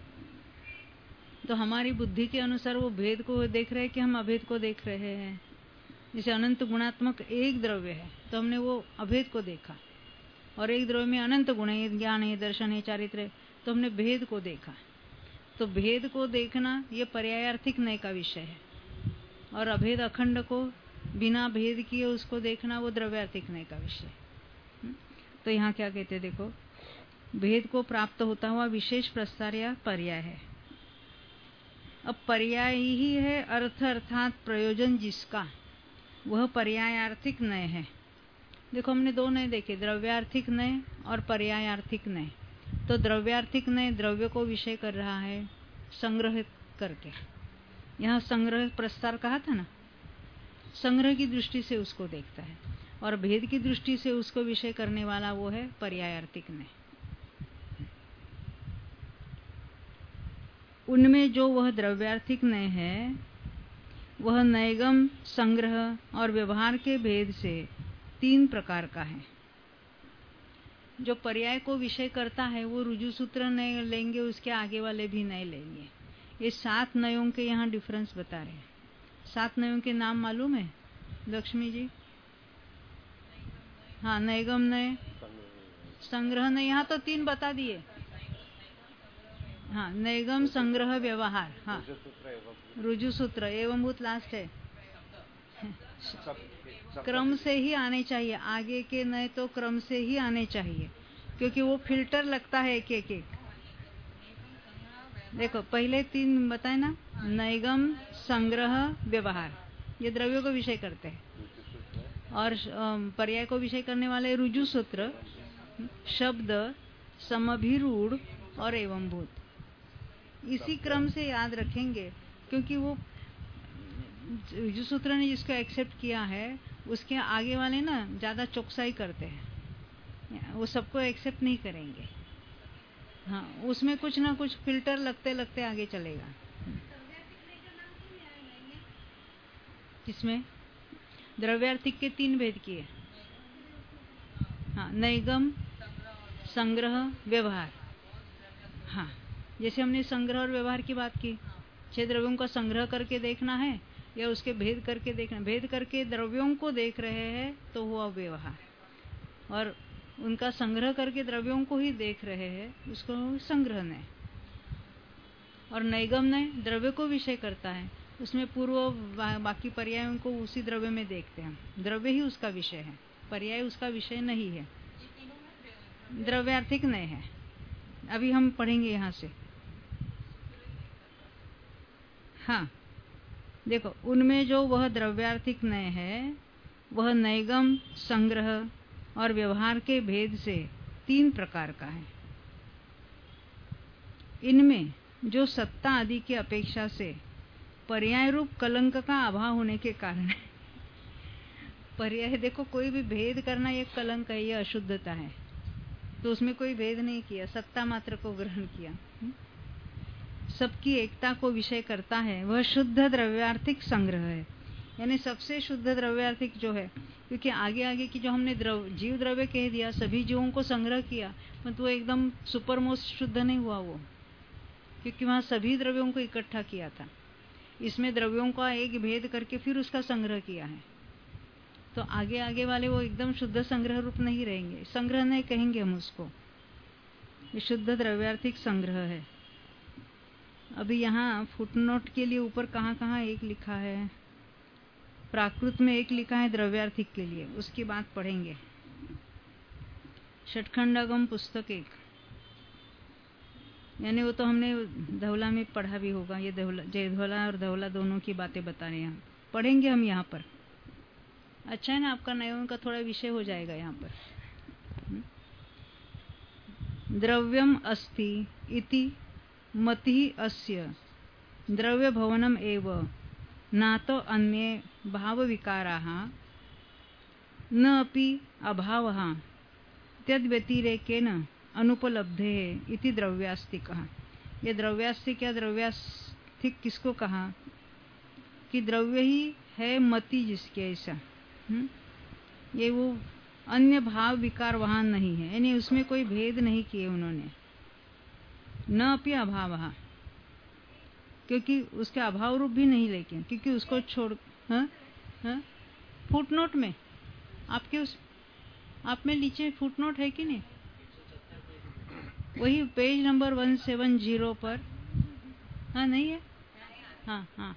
तो हमारी बुद्धि के अनुसार वो भेद को देख रहे हैं कि हम अभेद को देख रहे हैं। जैसे अनंत गुणात्मक एक द्रव्य है तो हमने वो अभेद को देखा, और एक द्रव्य में अनंत गुण है, ज्ञान है, दर्शन है, चारित्र है, तो हमने भेद को देखा। तो भेद को देखना ये पर्यायार्थिक नय का विषय है, और अभेद अखंड को बिना भेद किए उसको देखना वो द्रव्यार्थिक नय का विषय है। तो यहाँ क्या कहते हैं देखो, भेद को प्राप्त होता हुआ विशेष प्रस्तार या पर्याय है। अब पर्याय ही है अर्थ अर्थात प्रयोजन जिसका, वह पर्यायार्थिक नय है। देखो हमने दो नय देखे, द्रव्यार्थिक नय और पर्यायार्थिक नय। तो द्रव्यार्थिक नय द्रव्य को विषय कर रहा है संग्रह करके, यहाँ संग्रह प्रस्तार कहा था ना, संग्रह की दृष्टि से उसको देखता है, और भेद की दृष्टि से उसको विषय करने वाला वो है पर्यायार्थिक नय। उनमें जो वह द्रव्यार्थिक नय है वह नैगम, संग्रह और व्यवहार के भेद से तीन प्रकार का है। जो पर्याय को विषय करता है वो रुजु सूत्र नय लेंगे, उसके आगे वाले भी नय लेंगे। ये सात नयों के यहाँ डिफरेंस बता रहे हैं। सात नयों के नाम मालूम है लक्ष्मी जी? हाँ, नैगम नय, संग्रह नय, यहाँ तो तीन बता दिए। हाँ, नैगम, संग्रह, व्यवहार। हाँ, रुजु सूत्र एवं भूत लास्ट है। क्रम से ही आने चाहिए, आगे के नय तो क्रम से ही आने चाहिए, क्योंकि वो फिल्टर लगता है एक एक एक। देखो पहले तीन बताए ना, नैगम, संग्रह, व्यवहार, ये द्रव्यों को विषय करते हैं, और पर्याय को विषय करने वाले रुजु सूत्र, शब्द, समभिरूढ़ और एवं भूत। इसी क्रम से याद रखेंगे, क्योंकि वो रुजु सूत्र ने जिसको एक्सेप्ट किया है उसके आगे वाले ना ज्यादा चौकसाई करते हैं, वो सबको एक्सेप्ट नहीं करेंगे। हाँ, उसमें कुछ ना कुछ फिल्टर लगते लगते आगे चलेगा। किसमें? द्रव्यार्थिक के तीन भेद किए। हाँ, नैगम, संग्रह, व्यवहार। हाँ, जैसे हमने संग्रह और व्यवहार की बात की, छह द्रव्यों का संग्रह करके देखना है या उसके भेद करके देखना। भेद करके द्रव्यों को देख रहे हैं तो हुआ व्यवहार, और उनका संग्रह करके द्रव्यों को ही देख रहे हैं उसको संग्रह नय। और नैगम नय द्रव्य को विषय करता है, उसमें पूर्व बाकी पर्यायों को उसी द्रव्य में देखते हैं, द्रव्य ही उसका विषय है, पर्याय उसका विषय नहीं है, द्रव्यार्थिक नय है। अभी हम पढ़ेंगे यहाँ से। हाँ, देखो उनमें जो वह द्रव्यार्थिक नय है वह नैगम, संग्रह और व्यवहार के भेद से तीन प्रकार का है। इनमें जो सत्ता आदि की अपेक्षा से पर्याय रूप कलंक का अभाव होने के कारण, पर्याय देखो कोई भी भेद करना एक कलंक है, ये अशुद्धता है, तो उसमें कोई भेद नहीं किया, सत्ता मात्र को ग्रहण किया। सबकी एकता को विषय करता है वह शुद्ध द्रव्यार्थिक संग्रह है, यानी सबसे शुद्ध द्रव्यार्थिक जो है, क्योंकि आगे आगे की जो हमने द्रव जीव द्रव्य कह दिया, सभी जीवों को संग्रह किया, परंतु वो एकदम सुपर मोस्ट शुद्ध नहीं हुआ वो, क्योंकि वहां सभी द्रव्यों को इकट्ठा किया था। इसमें द्रव्यों का एक भेद करके फिर उसका संग्रह किया है, तो आगे आगे वाले वो एकदम शुद्ध संग्रह रूप नहीं रहेंगे, संग्रह नहीं कहेंगे हम उसको, ये शुद्ध द्रव्यार्थिक संग्रह है। अभी यहाँ फुटनोट के लिए ऊपर कहाँ कहाँ एक लिखा है, प्राकृत में एक लिखा है द्रव्यार्थिक के लिए, उसकी बात पढ़ेंगे। षटखंडागम पुस्तक एक, यानी वो तो हमने धवला में पढ़ा भी होगा। ये धवला, जयधवला और धवला दोनों की बातें बता रहे हैं, पढ़ेंगे हम यहाँ पर। अच्छा है ना, आपका नयों का थोड़ा विषय हो जाएगा यहाँ पर। द्रव्यम अस्ति इति मति अस्य द्रव्य भवनम एव न तो अन्ये भाव विकाराः न अपि अभावः तद व्यतिरेकेन अनुपलब्धेः इति द्रव्यास्तिकः। ये द्रव्यास्तिक या द्रव्यास्तिक किसको कहा कि द्रव्य ही है मति जिसके ऐसा, ये वो अन्य भाव विकार वहां नहीं है, यानी उसमें कोई भेद नहीं किए उन्होंने। न अपि अभावः, क्योंकि उसके अभाव रूप भी नहीं, लेकिन क्योंकि उसको छोड़, हाँ हाँ फुटनोट में आपके उस आप में नीचे फुटनोट है कि नहीं, वही page number one seven zero पर, हाँ नहीं है, हाँ हाँ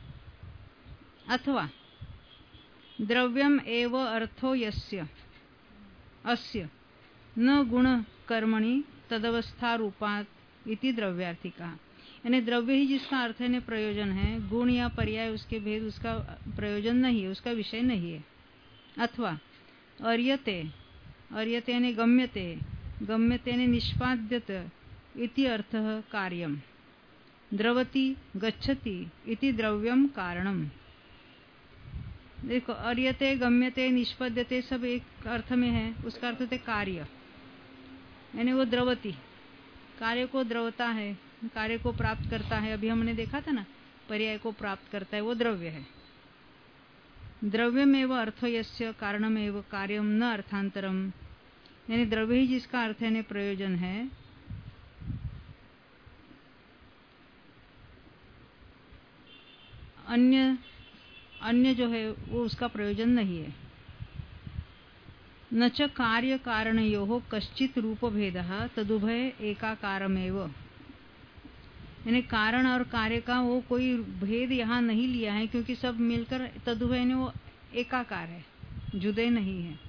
अथवा द्रव्यम एव अर्थो यस्य अस्य न गुण कर्मणि तदवस्था रूपात् इति द्रव्यार्थिका। यानी द्रव्य ही जिसका अर्थ है, प्रयोजन है, गुण या पर्याय उसके भेद उसका प्रयोजन नहीं है, उसका विषय नहीं है। अथवा अर्यते, अर्यते यानी गम्यते, गम्यते यानी निष्पाद्यत इति अर्थः कार्यम, द्रवति गच्छति इति द्रव्यम कारणम। देखो, अर्यते, गम्यते, निष्पद्यते सब एक अर्थ में है, उसका अर्थ है कार्य, यानी वो द्रवती, कार्य को द्रवता है, कार्य को प्राप्त करता है। अभी हमने देखा था ना, पर्याय को प्राप्त करता है, वो द्रव्य है। द्रव्यमेव अर्थो यस्य कारणमेव कार्यम न अर्थांतरम, यानी द्रव्य ही जिसका अर्थ है, प्रयोजन है। अन्य अन्य जो है वो उसका प्रयोजन नहीं है। न च कार्य कारणयोः कश्चित् रूप भेदः तदुभय एकाकारमेव, यानी कारण और कार्य का वो कोई भेद यहाँ नहीं लिया है, क्योंकि सब मिलकर तदुभय ने वो एकाकार है, जुदे नहीं है।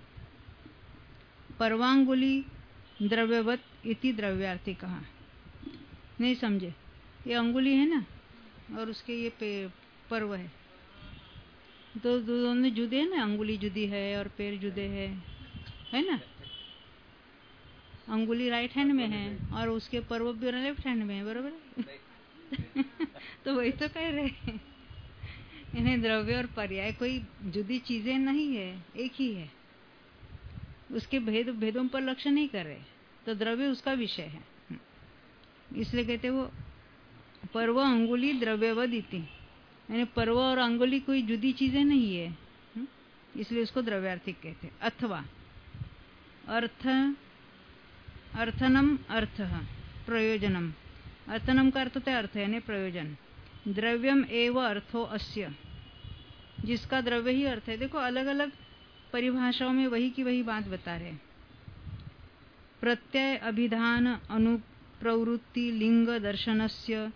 पर्वांगुली द्रव्यवत इति द्रव्यार्थिकः। नहीं समझे, ये अंगुली है ना और उसके ये पर्व है, तो दोनों जुदे है ना, अंगुली जुदी है और पैर जुदे है, है ना। अंगुली राइट हैंड में है और उसके पर्व भी लेफ्ट हैंड में है, बरोबर है? तो वही तो कह रहे हैं, इन्हें द्रव्य और पर्याय कोई जुदी चीजें नहीं है, एक ही है, उसके भेद भेदों पर लक्ष्य नहीं कर रहे, तो द्रव्य उसका विषय है। इसलिए कहते वो पर्व अंगुली द्रव्यवद इति, यानी पर्व और अंगुली कोई जुदी चीजें नहीं है, इसलिए उसको द्रव्यार्थिक कहते हैं। अथवा अर्थ अर्थनम अर्थः प्रयोजनम, अर्थनम का अर्थ होता है अर्थ, यानी प्रयोजन। द्रव्यम एव अर्थो अस्य, जिसका द्रव्य ही अर्थ है। देखो अलग अलग परिभाषाओं में वही की वही बात बता रहे। प्रत्यय अभिधान अनुप्रवृत्ति लिंग दर्शनस्य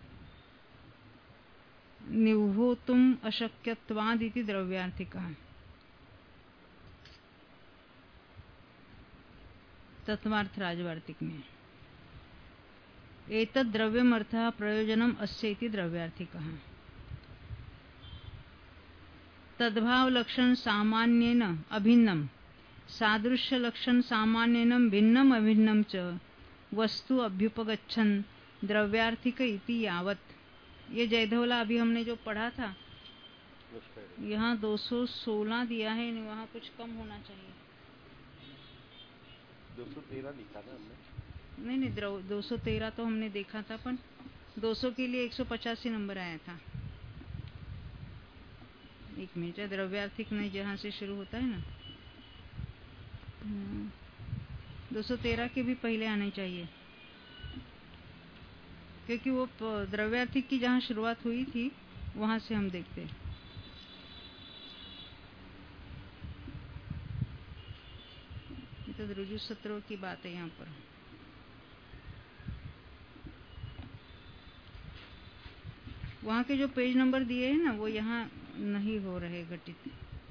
निभोतुम अशक्यत्वादिति द्रव्यार्थिकः। तत्वार्थ राजवार्तिक में एतद् द्रव्यम अर्थः प्रयोजनम अस्य इति द्रव्यार्थिकः। तद्भाव लक्षण सामान्येन अभिन्नम सादृश्य लक्षण सामान्येन भिन्नम अभिन्नम च वस्तु अभ्युपगच्छन् द्रव्यार्थिक इति यावत्। ये जयधवला अभी हमने जो पढ़ा था, यहाँ दो सौ सोलह दिया है, वहाँ कुछ कम होना चाहिए। दो सौ तेरह लिखा था हमने। नहीं नहीं, दो सौ तेरह तो हमने देखा था, पर दो सौ के लिए एक सौ पचासी नंबर आया था। एक मिनट, द्रव्यार्थिक नहीं जहाँ से शुरू होता है ना, दो सौ तेरह के भी पहले आने चाहिए, क्योंकि वो द्रव्यार्थिक की जहाँ शुरुआत हुई थी वहां से हम देखते हैं। ये तो रुजु सत्रों की बात है यहाँ पर। वहाँ के जो पेज नंबर दिए हैं ना, वो यहाँ नहीं हो रहे घटित।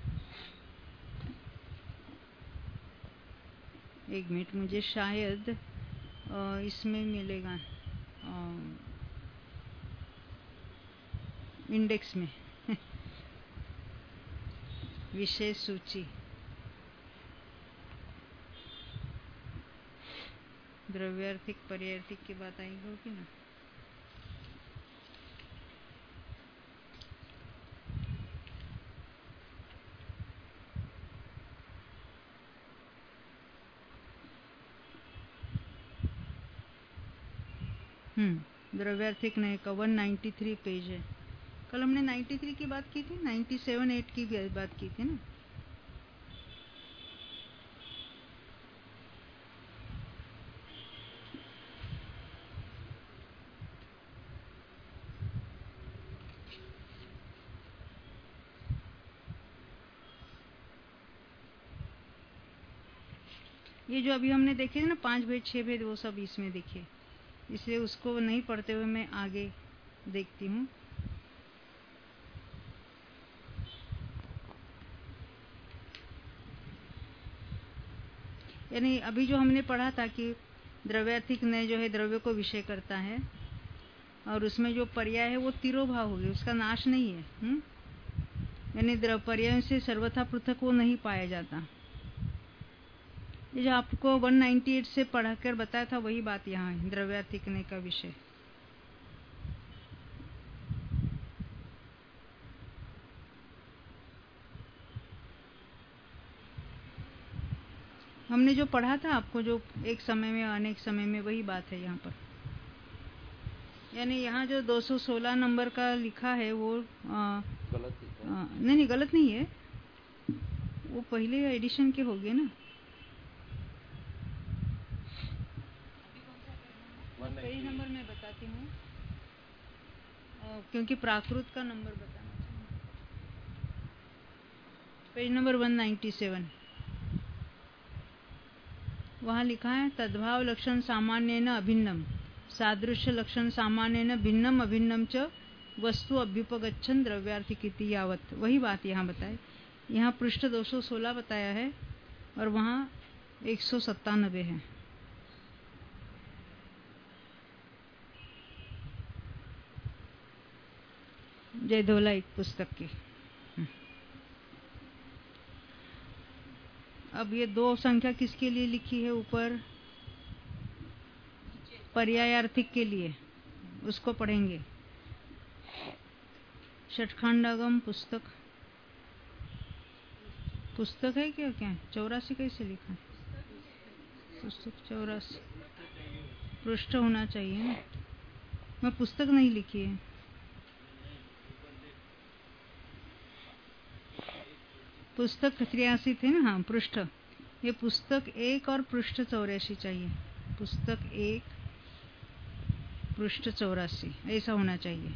एक मिनट, मुझे शायद आ, इसमें मिलेगा आ, इंडेक्स में विशेष सूची, द्रव्यार्थिक पर्यार्थिक की बात आई होगी ना। हम्म द्रव्यार्थिक नहीं का वन नाइन्टी थ्री पेज है। कल हमने नाइन्टी थ्री की बात की थी, नाइन्टी सेवन एट की भी बात की थी ना। ये जो अभी हमने देखे थे ना पांच भेद छह भेद, वो सब इसमें दिखे, इसलिए उसको नहीं पढ़ते हुए मैं आगे देखती हूँ। यानी अभी जो हमने पढ़ा था कि द्रव्यार्थिक ने जो है द्रव्य को विषय करता है, और उसमें जो पर्याय है वो तिरोभाव होगी, उसका नाश नहीं है। हुँ? यानी पर्यायों से सर्वथा पृथक वो नहीं पाया जाता। ये जो आपको एक सौ अट्ठानवे से पढ़ाकर बताया था वही बात यहाँ है, द्रव्यार्थिक ने का विषय। हमने जो पढ़ा था आपको, जो एक समय में अनेक समय में, वही बात है यहाँ पर। यानी यहाँ जो दो सौ सोलह नंबर का लिखा है वो आ, गलत है। आ, नहीं नहीं गलत नहीं है, वो पहले एडिशन के हो गए ना। पेज नंबर मैं बताती हूँ, क्योंकि प्राकृत का नंबर बताना चाहिए। Page number one ninety seven, वहाँ लिखा है तद्भाव लक्षण सामान्य न अभिन्नम, सादृश्य लक्षण सामान्य न भिन्नम अभिन्नम च वस्तु अभ्युपगच्छन द्रव्यार्थिकीति यावत। वही बात यहाँ बताए। यहाँ पृष्ठ दो सौ सोलह बताया है और वहाँ एक सौ सत्तानबे है। जय धोला एक पुस्तक की। अब ये दो संख्या किसके लिए लिखी है ऊपर? पर्यायार्थिक के लिए, उसको पढ़ेंगे। षटखंडागम पुस्तक, पुस्तक है क्या? क्या चौरासी कैसे लिखा है? पुस्तक चौरासी पृष्ठ होना चाहिए ना, मैं पुस्तक नहीं लिखी है। पुस्तक तिरासी थे ना, हाँ पृष्ठ, ये पुस्तक एक और पृष्ठ चौरासी चाहिए। पुस्तक एक पृष्ठ चौरासी ऐसा होना चाहिए।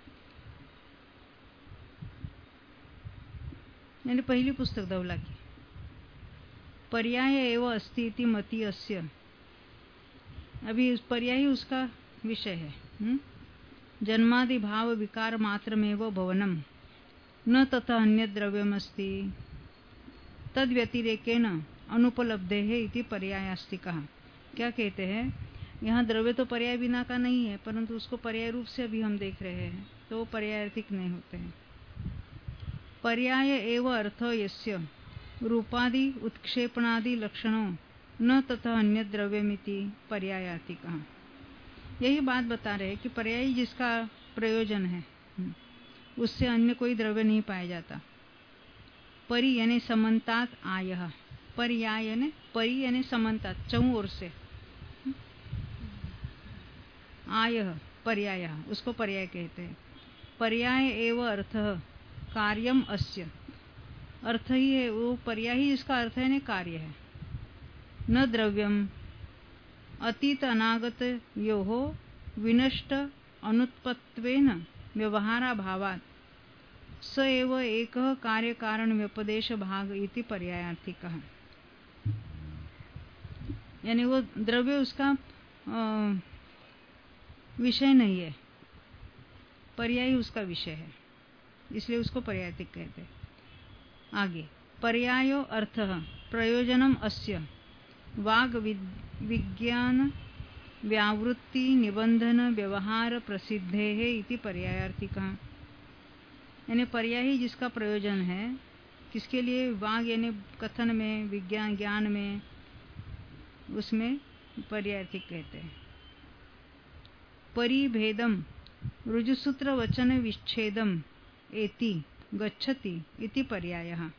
यानी पहली पुस्तक धवला की। पर्याय एव अस्ति इति मति अस्य, अभी उस पर्याय उसका विषय है। हुँ? जन्मादि भाव विकार मात्रमेव भवनम न तथा अन्य द्रव्यमस्ति तद व्यतिरेकेन अनुपलब्धेः इति पर्यायास्ति कहा। क्या कहते हैं यहाँ? द्रव्य तो पर्याय बिना का नहीं है, परंतु उसको पर्याय रूप से अभी हम देख रहे हैं, तो पर्यायार्थिक नहीं होते हैं। पर्याय एव अर्थ यस्य रूपादि उत्क्षेपणादि लक्षणों न तथा अन्य द्रव्यमिति पर्यायार्थी कहा। यही बात बता रहे हैं कि पर्याय जिसका प्रयोजन है उससे अन्य कोई द्रव्य नहीं पाया जाता। परि यानी समन्तात आयः, पर्याय यानी परि यानी समन्तात, चौं ओर से आयः पर्याय, उसको पर्याय कहते हैं। पर्याय एव अर्थः कार्यम अस्य, अर्थ ही है वो, पर्याय ही इसका अर्थ है, ने कार्य है। न द्रव्यम अतीत अनागत योः विनष्ट अनुत्पत्त्वेन व्यवहाराभावात् स एव एकः कार्य कारण व्यपदेश भाग इति पर्यायार्थिकः। यानी वो द्रव्य उसका आ, विषय नहीं है, पर्याय उसका विषय है। इसलिए उसको पर्यायतिक कहते हैं। आगे पर्यायो अर्थः प्रयोजनम अस्य वाग विज्ञान व्यावृत्ति निबंधन व्यवहार प्रसिद्धेः इति पर्यायार्थिकः। यानी पर्यायी जिसका प्रयोजन है, किसके लिए? वाग यानी कथन में, विज्ञान ज्ञान में, उसमें पर्यायार्थिक कहते हैं। परिभेदम ऋजुसूत्र वचन विच्छेदम एति गच्छति इति पर्यायः।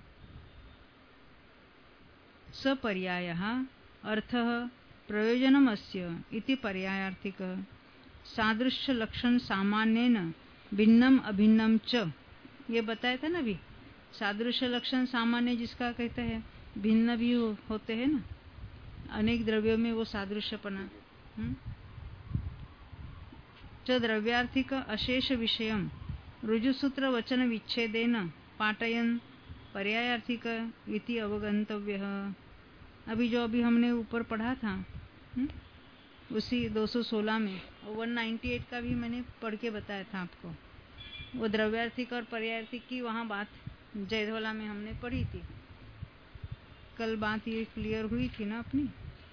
स पर्यायः अर्थः प्रयोजनम अस्य इति पर्यायार्थिकः। सादृश्य लक्षण सामान्येन भिन्नम अभिन्नम च, ये बताया था ना अभी। सादृश्य लक्षण सामान्य जिसका कहते हैं, भिन्न भी हो, होते हैं ना, अनेक द्रव्यों में वो सादृश्यपना। च द्रव्यार्थिक अशेष विषयम ऋजुसूत्र वचन विच्छेदेन पाठयन पर्यायार्थिक इति अवगंतव्यः। अभी जो अभी हमने ऊपर पढ़ा था, हुँ? उसी दो सौ सोलह में एक सौ अट्ठानवे का भी मैंने पढ़ के बताया था आपको। वो द्रव्यार्थिक और पर्यायार्थिक की वहाँ बात जयधोला में हमने पढ़ी थी। कल बात ये क्लियर हुई थी ना अपनी।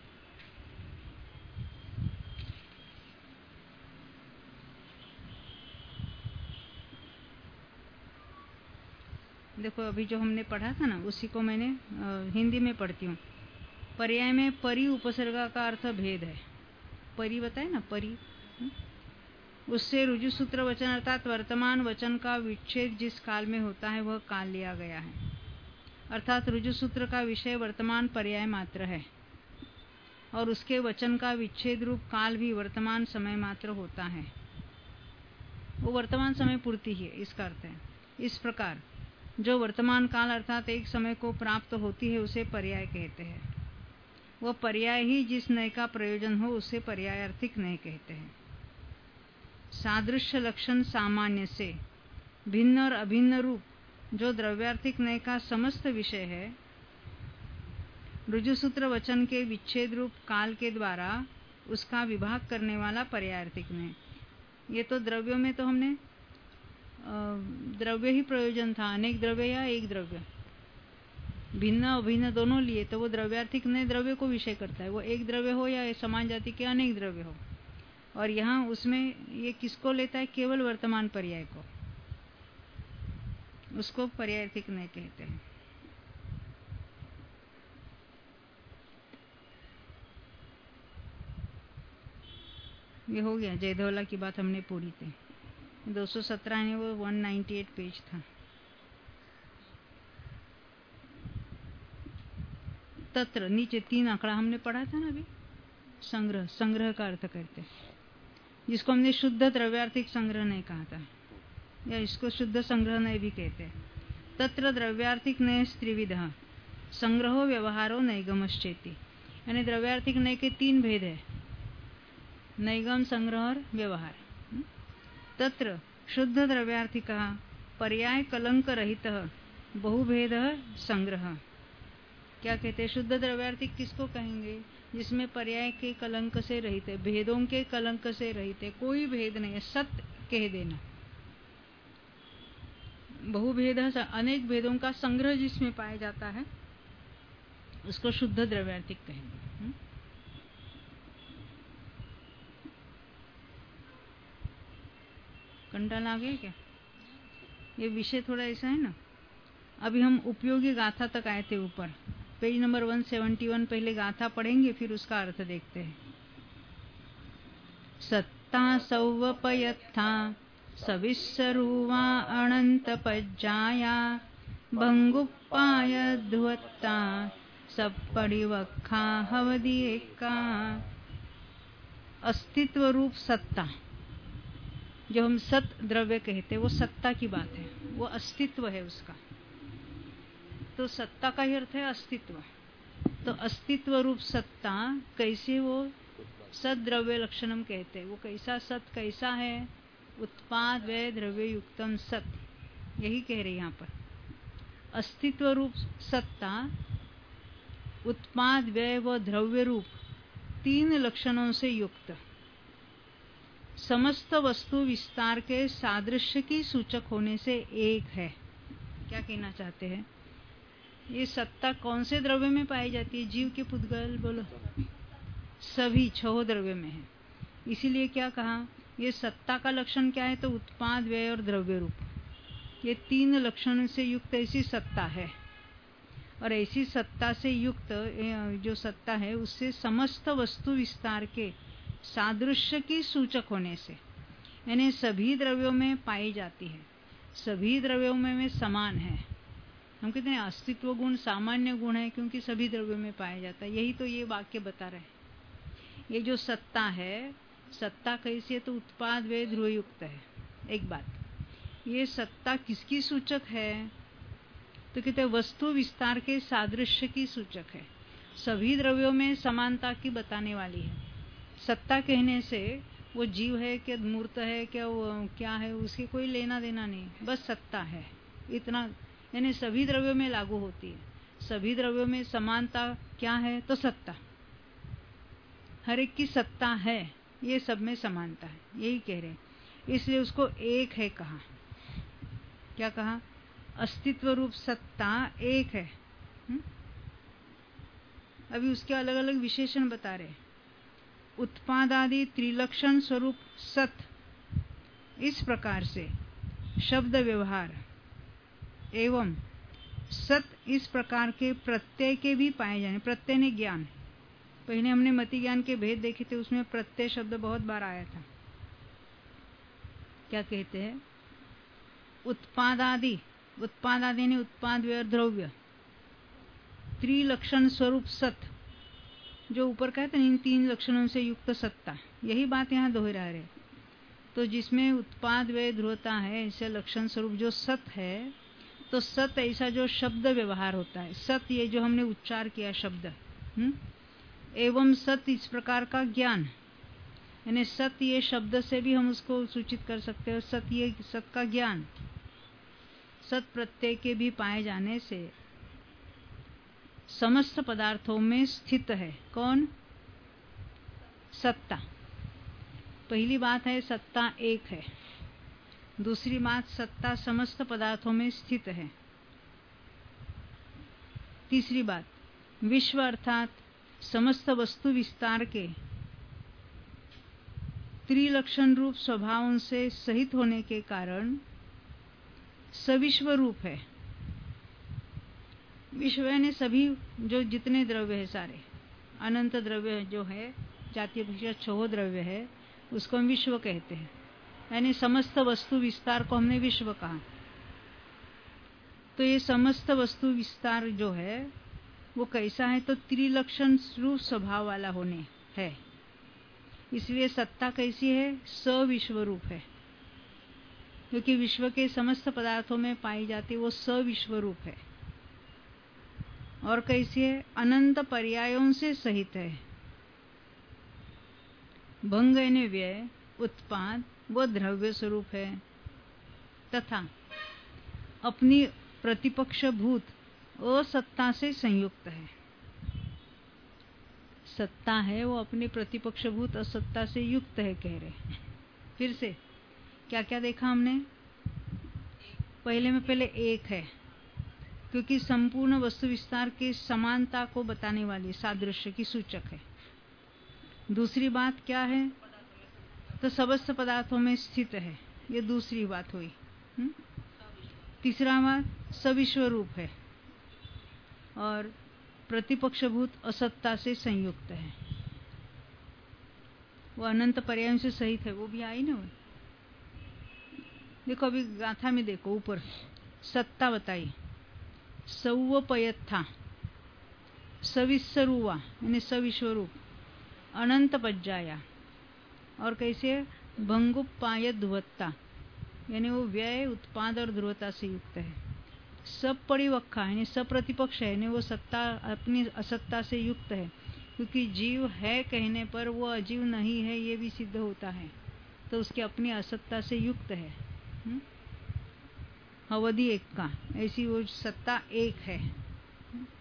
देखो अभी जो हमने पढ़ा था ना, उसी को मैंने आ, हिंदी में पढ़ती हूँ। पर्याय में परि उपसर्गा का अर्थ भेद है। परि बताए ना, परि, उससे रुजु सूत्र वचन अर्थात वर्तमान वचन का विच्छेद जिस काल में होता है वह काल लिया गया है। अर्थात रुजु सूत्र का विषय वर्तमान पर्याय मात्र है और उसके वचन का विच्छेद रूप काल भी वर्तमान समय मात्र होता है। वो वर्तमान समय पूर्ति ही है, इसका अर्थ है। इस प्रकार जो वर्तमान काल अर्थात एक समय को प्राप्त होती है उसे पर्याय कहते हैं। वह पर्याय ही जिस नय का प्रयोजन हो उसे पर्यायार्थिक नय कहते हैं। सादृश्य लक्षण सामान्य से भिन्न और अभिन्न रूप जो द्रव्यार्थिक नय का समस्त विषय है, ऋजुसूत्र वचन के विच्छेद रूप काल के द्वारा उसका विभाग करने वाला पर्यायार्थिक नय। ये तो द्रव्यों में तो हमने द्रव्य ही प्रयोजन था, अनेक द्रव्य या एक द्रव्य, भिन्न अभिन्न दोनों लिए, तो वो द्रव्यार्थिक नय द्रव्य को विषय करता है। वो एक द्रव्य हो या समान जाति के अनेक द्रव्य हो। और यहाँ उसमें ये किसको लेता है? केवल वर्तमान पर्याय को, उसको पर्यायार्थिक नय कहते हैं। ये हो गया, जयधोला की बात हमने पूरी थी। दो सौ सत्रह है वो एक सौ अट्ठानवे पेज था। तत्र नीचे तीन आंकड़ा हमने पढ़ा था ना अभी। संग्रह, संग्रह का अर्थ करते हैं, जिसको हमने शुद्ध द्रव्यार्थिक संग्रह नहीं कहा था, या इसको शुद्ध संग्रह नहीं भी कहते हैं। तत्र द्रव्यार्थिक नय त्रिविधः संग्रहो व्यवहारो नैगमश्चेति। यानी द्रव्यार्थिक नय के तीन भेद है, नैगम, संग्रह और व्यवहार। तत्र शुद्ध द्रव्यार्थिक पर्याय कलंक रहित बहुभेद संग्रह। क्या कहते हैं? शुद्ध द्रव्यार्थिक किसको कहेंगे? जिसमें पर्याय के कलंक से रहित है, भेदों के कलंक से रहित है, कोई भेद नहीं है, सत्य कह देना। बहुभेद, अनेक भेदों का संग्रह जिसमें पाया जाता है उसको शुद्ध द्रव्यार्थिक कहेंगे। कंटाल आ गया क्या? ये विषय थोड़ा ऐसा है ना। अभी हम उपयोगी गाथा तक आए थे ऊपर, पेज नंबर एक सौ इकहत्तर। पहले गाथा पढ़ेंगे फिर उसका अर्थ देखते हैं। सत्ता सौवपयत्था सविस्सरुवा अनंत पज्जाया भंगुपाय ध्वत्ता सपरिवक्खा हवदिएका। अस्तित्व रूप सत्ता, जो हम सत द्रव्य कहते हैं, वो सत्ता की बात है, वो अस्तित्व है उसका। तो सत्ता का ही अर्थ है अस्तित्व। तो अस्तित्व रूप सत्ता कैसे, वो सत द्रव्य लक्षणम कहते हैं। वो कैसा सत कैसा है? उत्पाद व द्रव्य युक्तम सत, यही कह रहे यहाँ पर। अस्तित्व रूप सत्ता उत्पाद व्यय व द्रव्य रूप तीन लक्षणों से युक्त। समस्त वस्तु विस्तार के सादृश्य की सूचक होने से एक है। क्या कहना चाहते हैं? ये सत्ता कौन से द्रव्य में पाई जाती है? जीव के पुद्गल बोलो। सभी छह द्रव्य में है। इसीलिए क्या कहा? ये सत्ता का लक्षण क्या है? तो उत्पाद, व्यय और द्रव्य रूप, ये तीन लक्षणों से युक्त ऐसी सत्ता है। और ऐसी सत्ता से युक्त जो सत्ता है उससे समस्त वस्तु विस्तार के सादृश्य की सूचक होने से, यानी सभी द्रव्यों में पाई जाती है, सभी द्रव्यों में, में समान है। हम कहते हैं अस्तित्व गुण सामान्य गुण है क्योंकि सभी द्रव्यों में पाया जाता है। यही तो ये वाक्य बता रहे हैं। ये जो सत्ता है, सत्ता कैसी है? तो उत्पाद, व्यय, ध्रुव युक्त है। एक बात, ये सत्ता किसकी सूचक है? तो कहते हैं वस्तु विस्तार के सादृश्य की सूचक है, सभी द्रव्यों में समानता की बताने वाली है। सत्ता कहने से वो जीव है क्या, मूर्त है क्या, वो क्या है, उसके कोई लेना देना नहीं, बस सत्ता है इतना। यानी सभी द्रव्यों में लागू होती है। सभी द्रव्यों में समानता क्या है? तो सत्ता, हर एक की सत्ता है, ये सब में समानता है, यही कह रहे हैं। इसलिए उसको एक है कहा। क्या कहा? अस्तित्व रूप सत्ता एक है। हुँ? अभी उसके अलग अलग विशेषण बता रहे। उत्पादादि त्रिलक्षण स्वरूप सत, इस प्रकार से शब्द व्यवहार एवं सत इस प्रकार के प्रत्यय के भी पाए जाने। प्रत्यय ने ज्ञान, पहले हमने मति ज्ञान के भेद देखे थे, उसमें प्रत्यय शब्द बहुत बार आया था। क्या कहते हैं? उत्पादादि, उत्पादादि ने उत्पाद, व्यय, द्रव्य, त्रिलक्षण स्वरूप सत, जो ऊपर कहते हैं इन तीन लक्षणों से युक्त सत्ता, यही बात यहाँ दोहरा रहे। तो जिसमें उत्पाद, व्यय, ध्रुवता है, ऐसे लक्षण स्वरूप जो सत है, तो सत ऐसा जो शब्द व्यवहार होता है, सत ये जो हमने उच्चार किया शब्द, हुँ? एवं सत इस प्रकार का ज्ञान, यानी सत ये शब्द से भी हम उसको सूचित कर सकते हैं। सत ये सत का ज्ञान, सत प्रत्यय के भी पाए जाने से समस्त पदार्थों में स्थित है। कौन? सत्ता। पहली बात है सत्ता एक है। दूसरी बात, सत्ता समस्त पदार्थों में स्थित है। तीसरी बात, विश्व अर्थात समस्त वस्तु विस्तार के त्रिलक्षण रूप स्वभावों से सहित होने के कारण सविश्व रूप है। विश्व ने सभी जो जितने द्रव्य है सारे, अनंत द्रव्य जो है, जातीय विशेष छह द्रव्य है, उसको हम विश्व कहते हैं। यानी समस्त वस्तु विस्तार को हमने विश्व कहा। तो ये समस्त वस्तु विस्तार जो है वो कैसा है? तो त्रिलक्षण रूप स्वभाव वाला होने है। इसलिए सत्ता कैसी है? सविश्व रूप है, क्योंकि विश्व के समस्त पदार्थों में पाई जाती वो सविश्व रूप है। और कैसी है? अनंत पर्यायों से सहित है। भंग यानी व्यय, उत्पाद वो द्रव्य स्वरूप है, तथा अपनी प्रतिपक्ष भूत असत्ता से संयुक्त है। सत्ता है वो अपनी प्रतिपक्ष भूत असत्ता से युक्त है, कह रहे। फिर से क्या क्या देखा हमने? पहले में पहले एक है, क्योंकि संपूर्ण वस्तु विस्तार की समानता को बताने वाली सादृश्य की सूचक है। दूसरी बात क्या है? तो समस्त पदार्थों में स्थित है, ये दूसरी बात हुई। हुँ? तीसरा बात सविश्व रूप है और प्रतिपक्षभूत असत्ता से संयुक्त है। वो अनंत पर्यायों से सहित है, वो भी आई ना। वो देखो अभी गाथा में देखो, ऊपर सत्ता बताई, सौवपयत्था, सविस्वरूवा यानी सविश्वरूप, अनंत पज्जाया, और कैसे? भंगुपाय ध्रुवत्ता, यानी वो व्यय, उत्पाद और ध्रुवता से युक्त है। सब परिवक्खा यानी सब प्रतिपक्ष है, यानी वो सत्ता अपनी असत्ता से युक्त है, क्योंकि जीव है कहने पर वो अजीव नहीं है ये भी सिद्ध होता है, तो उसकी अपनी असत्ता से युक्त है। हुँ? अवधि एक का, ऐसी वो सत्ता एक है।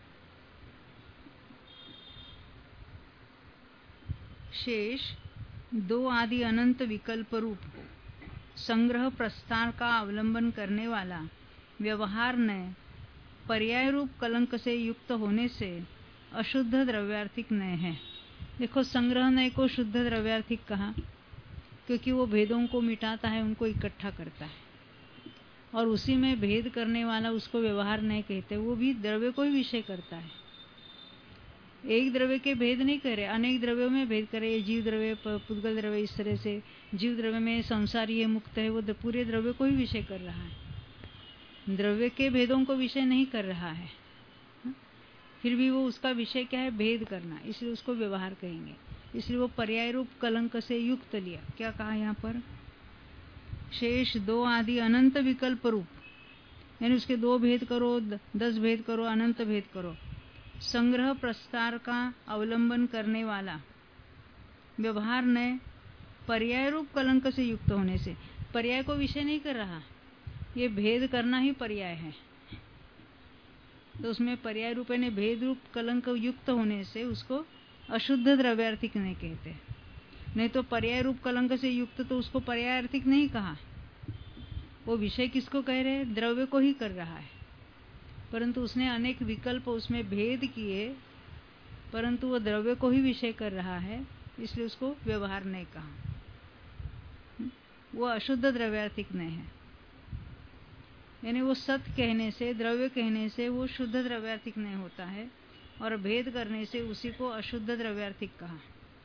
शेष दो आदि अनंत विकल्प रूप संग्रह प्रस्थान का अवलंबन करने वाला व्यवहार नय पर्याय रूप कलंक से युक्त होने से अशुद्ध द्रव्यार्थिक नय है। देखो, संग्रह नय को शुद्ध द्रव्यार्थिक कहा क्योंकि वो भेदों को मिटाता है, उनको इकट्ठा करता है, और उसी में भेद करने वाला उसको व्यवहार नय कहते हैं। वो भी द्रव्य को ही विषय करता है, एक द्रव्य के भेद नहीं करे, अनेक द्रव्यों में भेद करे। जीव द्रव्य, पुद्गल द्रव्य, इस तरह से जीव द्रव्य में संसारी है, मुक्त है, वो पूरे द्रव्य को ही विषय कर रहा है, द्रव्य के भेदों को विषय नहीं कर रहा है। फिर भी वो उसका विषय क्या है? भेद करना, इसलिए उसको व्यवहार कहेंगे। इसलिए वो पर्याय रूप कलंक से युक्त लिया। क्या कहा यहाँ पर? शेष दो आदि अनंत विकल्प रूप, यानी उसके दो भेद करो, दस भेद करो, अनंत भेद करो, संग्रह प्रस्तार का अवलंबन करने वाला व्यवहार नय पर्याय रूप कलंक से युक्त होने से, पर्याय को विषय नहीं कर रहा, ये भेद करना ही पर्याय है, तो उसमें पर्याय रूप यानी भेद रूप कलंक युक्त होने से उसको अशुद्ध द्रव्यार्थिक नहीं कहते। नहीं तो पर्याय रूप कलंक से युक्त तो उसको पर्यायार्थिक नहीं कहा। वो विषय किसको कह रहे हैं? द्रव्य को ही कर रहा है, परंतु उसने अनेक विकल्प उसमें भेद किए, परंतु वो द्रव्य को ही विषय कर रहा है, इसलिए उसको व्यवहार नहीं कहा। वो अशुद्ध द्रव्यार्थिक नहीं है, यानी वो सत कहने से, द्रव्य कहने से वो शुद्ध द्रव्यार्थिक नहीं होता है, और भेद करने से उसी को अशुद्ध द्रव्यार्थिक कहा।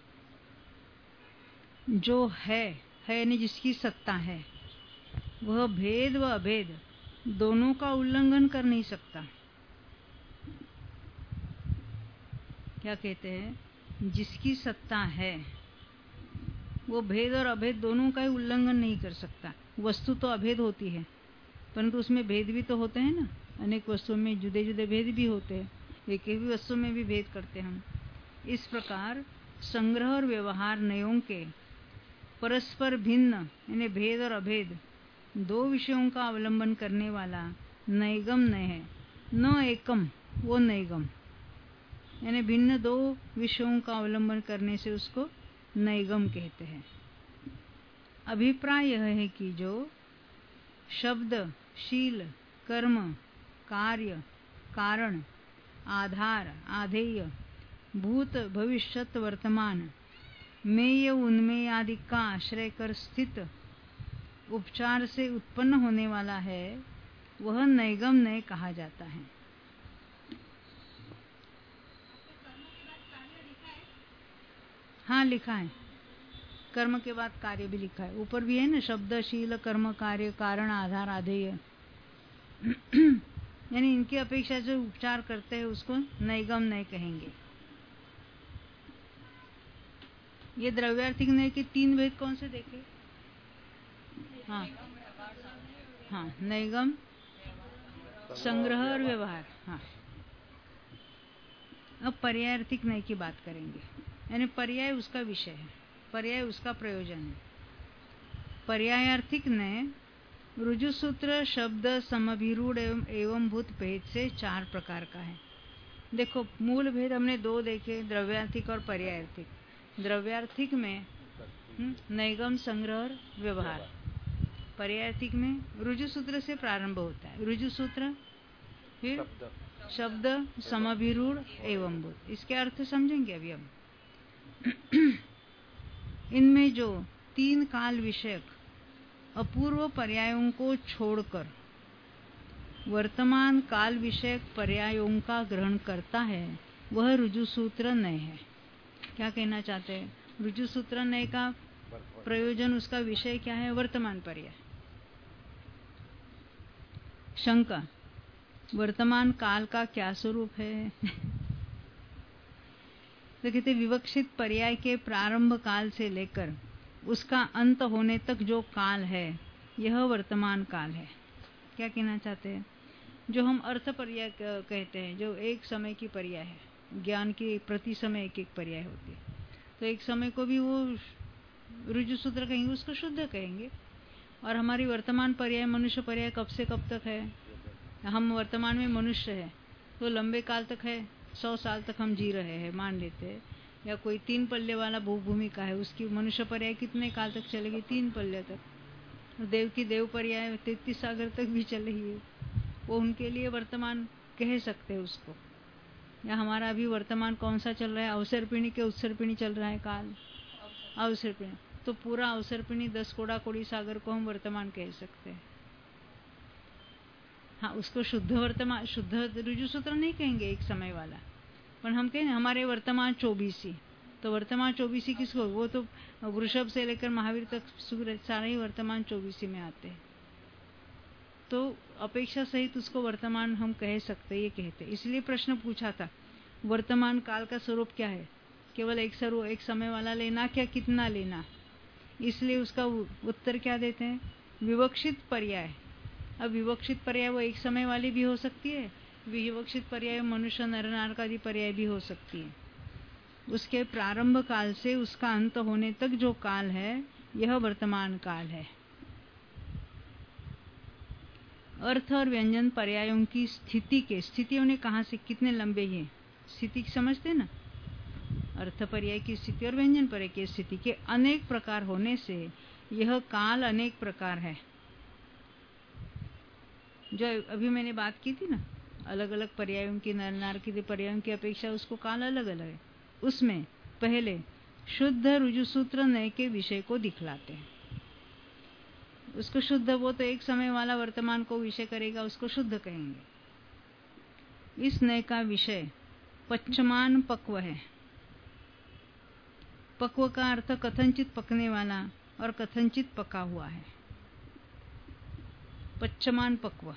जो है है यानी जिसकी सत्ता है, वह भेद व अभेद दोनों का उल्लंघन कर नहीं सकता। क्या कहते हैं? जिसकी सत्ता है वो भेद और अभेद दोनों का ही उल्लंघन नहीं कर सकता। वस्तु तो अभेद होती है, परंतु उसमें भेद भी तो होते हैं ना, अनेक वस्तुओं में जुदे जुदे भेद भी होते हैं, एक ही वस्तु में भी भेद करते हम। इस प्रकार संग्रह और व्यवहार नयों के परस्पर भिन्न यानी भेद और अभेद दो विषयों का अवलंबन करने वाला नैगम नय है। न एकम, वो नैगम यानी भिन्न दो विषयों का अवलंबन करने से उसको नैगम कहते हैं। अभिप्राय यह है कि जो शब्द, शील, कर्म, कार्य, कारण, आधार, आधेय, भूत, भविष्यत, वर्तमान, मेय, उन्मेय आदि का आश्रय कर स्थित उपचार से उत्पन्न होने वाला है, वह नैगम नय कहा जाता है। हाँ, लिखा है, कर्म के बाद कार्य भी लिखा है, ऊपर भी है ना, शब्द, शील, कर्म, कार्य, कारण, आधार, आधेय, यानी इनकी अपेक्षा जो उपचार करते हैं उसको नैगम नय कहेंगे। ये द्रव्यार्थिक नय के तीन भेद कौन से देखे? हाँ हाँ, नैगम, संग्रह और व्यवहार। हाँ, अब पर्यायार्थिक नय की बात करेंगे, यानी पर्याय उसका विषय है, पर्याय उसका प्रयोजन है। पर्यायार्थिक नय ऋजु सूत्र शब्द समभिरूढ़ एवं एवं भूत भेद से चार प्रकार का है। देखो, मूल भेद हमने दो देखे, द्रव्यार्थिक और पर्यायार्थिक। द्रव्यार्थिक में नैगम, संग्रह और व्यवहार, पर्यायार्थिक में ऋजु सूत्र से प्रारंभ होता है। ऋजु सूत्र, फिर शब्द, समभिरूढ़ एवं भूत। इसके अर्थ समझेंगे अभी हम। इनमें जो तीन काल विषयक अपूर्व पर्यायों को छोड़कर वर्तमान काल विषयक पर्यायों का ग्रहण करता है, वह ऋजु सूत्र नय है। क्या कहना चाहते हैं? ऋजु सूत्र नय का प्रयोजन, उसका विषय क्या है? वर्तमान पर्याय। शंका, वर्तमान काल का क्या स्वरूप है? तो कहते विवक्षित पर्याय के प्रारंभ काल से लेकर उसका अंत होने तक जो काल है, यह वर्तमान काल है। क्या कहना चाहते हैं? जो हम अर्थ पर्याय कहते हैं, जो एक समय की पर्याय है, ज्ञान की प्रति समय एक एक पर्याय होती है, तो एक समय को भी वो ऋजु सूत्र कहेंगे, उसको शुद्ध कहेंगे। और हमारी वर्तमान पर्याय, मनुष्य पर्याय कब से कब तक है? हम वर्तमान में मनुष्य है तो लंबे काल तक है, सौ साल तक हम जी रहे हैं मान लेते हैं, या कोई तीन पल्ले वाला भूभूमिका है, उसकी मनुष्य पर्याय कितने काल तक चलेगी? तीन पल्ले तक। देव की देव पर्याय तैतीस सागर तक भी चलेगी, वो उनके लिए वर्तमान कह सकते हैं उसको। या हमारा अभी वर्तमान कौन सा चल रहा है? अवसर्पिणी के उत्सर्पिणी चल रहा है काल, अवसर्पिणी। तो पूरा अवसर्पिणी दस कोड़ा कोड़ी सागर को हम वर्तमान कह सकते हैं। हाँ, उसको शुद्ध वर्तमान, शुद्ध ऋजु सूत्र नहीं कहेंगे एक समय वाला, पर हम कहें हमारे वर्तमान चौबीसी। तो वर्तमान चौबीसी किसको? वो तो वृषभ से लेकर महावीर तक सूर्य सारे ही वर्तमान चौबीसी में आते हैं। तो अपेक्षा सहित उसको वर्तमान हम कह सकते, ये कहते। इसलिए प्रश्न पूछा था, वर्तमान काल का स्वरूप क्या है? केवल एक स्वरूप, एक समय वाला लेना, क्या कितना लेना? इसलिए उसका उत्तर क्या देते हैं? विवक्षित पर्याय। अब विवक्षित पर्याय वो एक समय वाली भी हो सकती है, विवक्षित पर्याय मनुष्य नर नारक आदि पर्याय भी हो सकती है। उसके प्रारंभ काल से उसका अंत होने तक जो काल है, यह वर्तमान काल है। अर्थ और व्यंजन पर्यायों की स्थिति के, स्थितियों ने कहां से कितने लंबे हैं, स्थिति समझते ना? अर्थ पर्याय की स्थिति और व्यंजन पर्याय की स्थिति के अनेक प्रकार होने से यह काल अनेक प्रकार है। जो अभी मैंने बात की थी ना, अलग अलग पर्यायों की, नर नार की पर्यायों की अपेक्षा उसको काल अलग अलग है। उसमें पहले शुद्ध ऋजुसूत्र नय के विषय को दिखलाते हैं। उसको शुद्ध, वो तो एक समय वाला वर्तमान को विषय करेगा, उसको शुद्ध कहेंगे। इस नय का विषय पच्चमान पक्व है। पक्व का अर्थ कथनचित पकने वाला और कथनचित पका हुआ है। पच्चमान पक्व।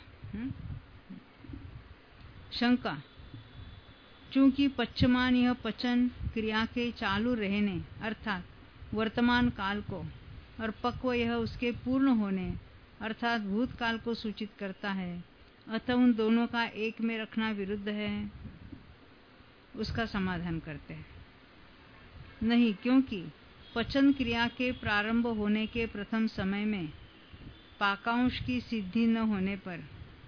शंका, चूंकि पच्चमान यह पचन क्रिया के चालू रहने अर्थात वर्तमान काल को, और पक्व यह उसके पूर्ण होने अर्थात भूतकाल को सूचित करता है, अतः उन दोनों का एक में रखना विरुद्ध है। उसका समाधान करते हैं। नहीं, क्योंकि पचन क्रिया के प्रारंभ होने के प्रथम समय में पाकांश की सिद्धि न होने पर,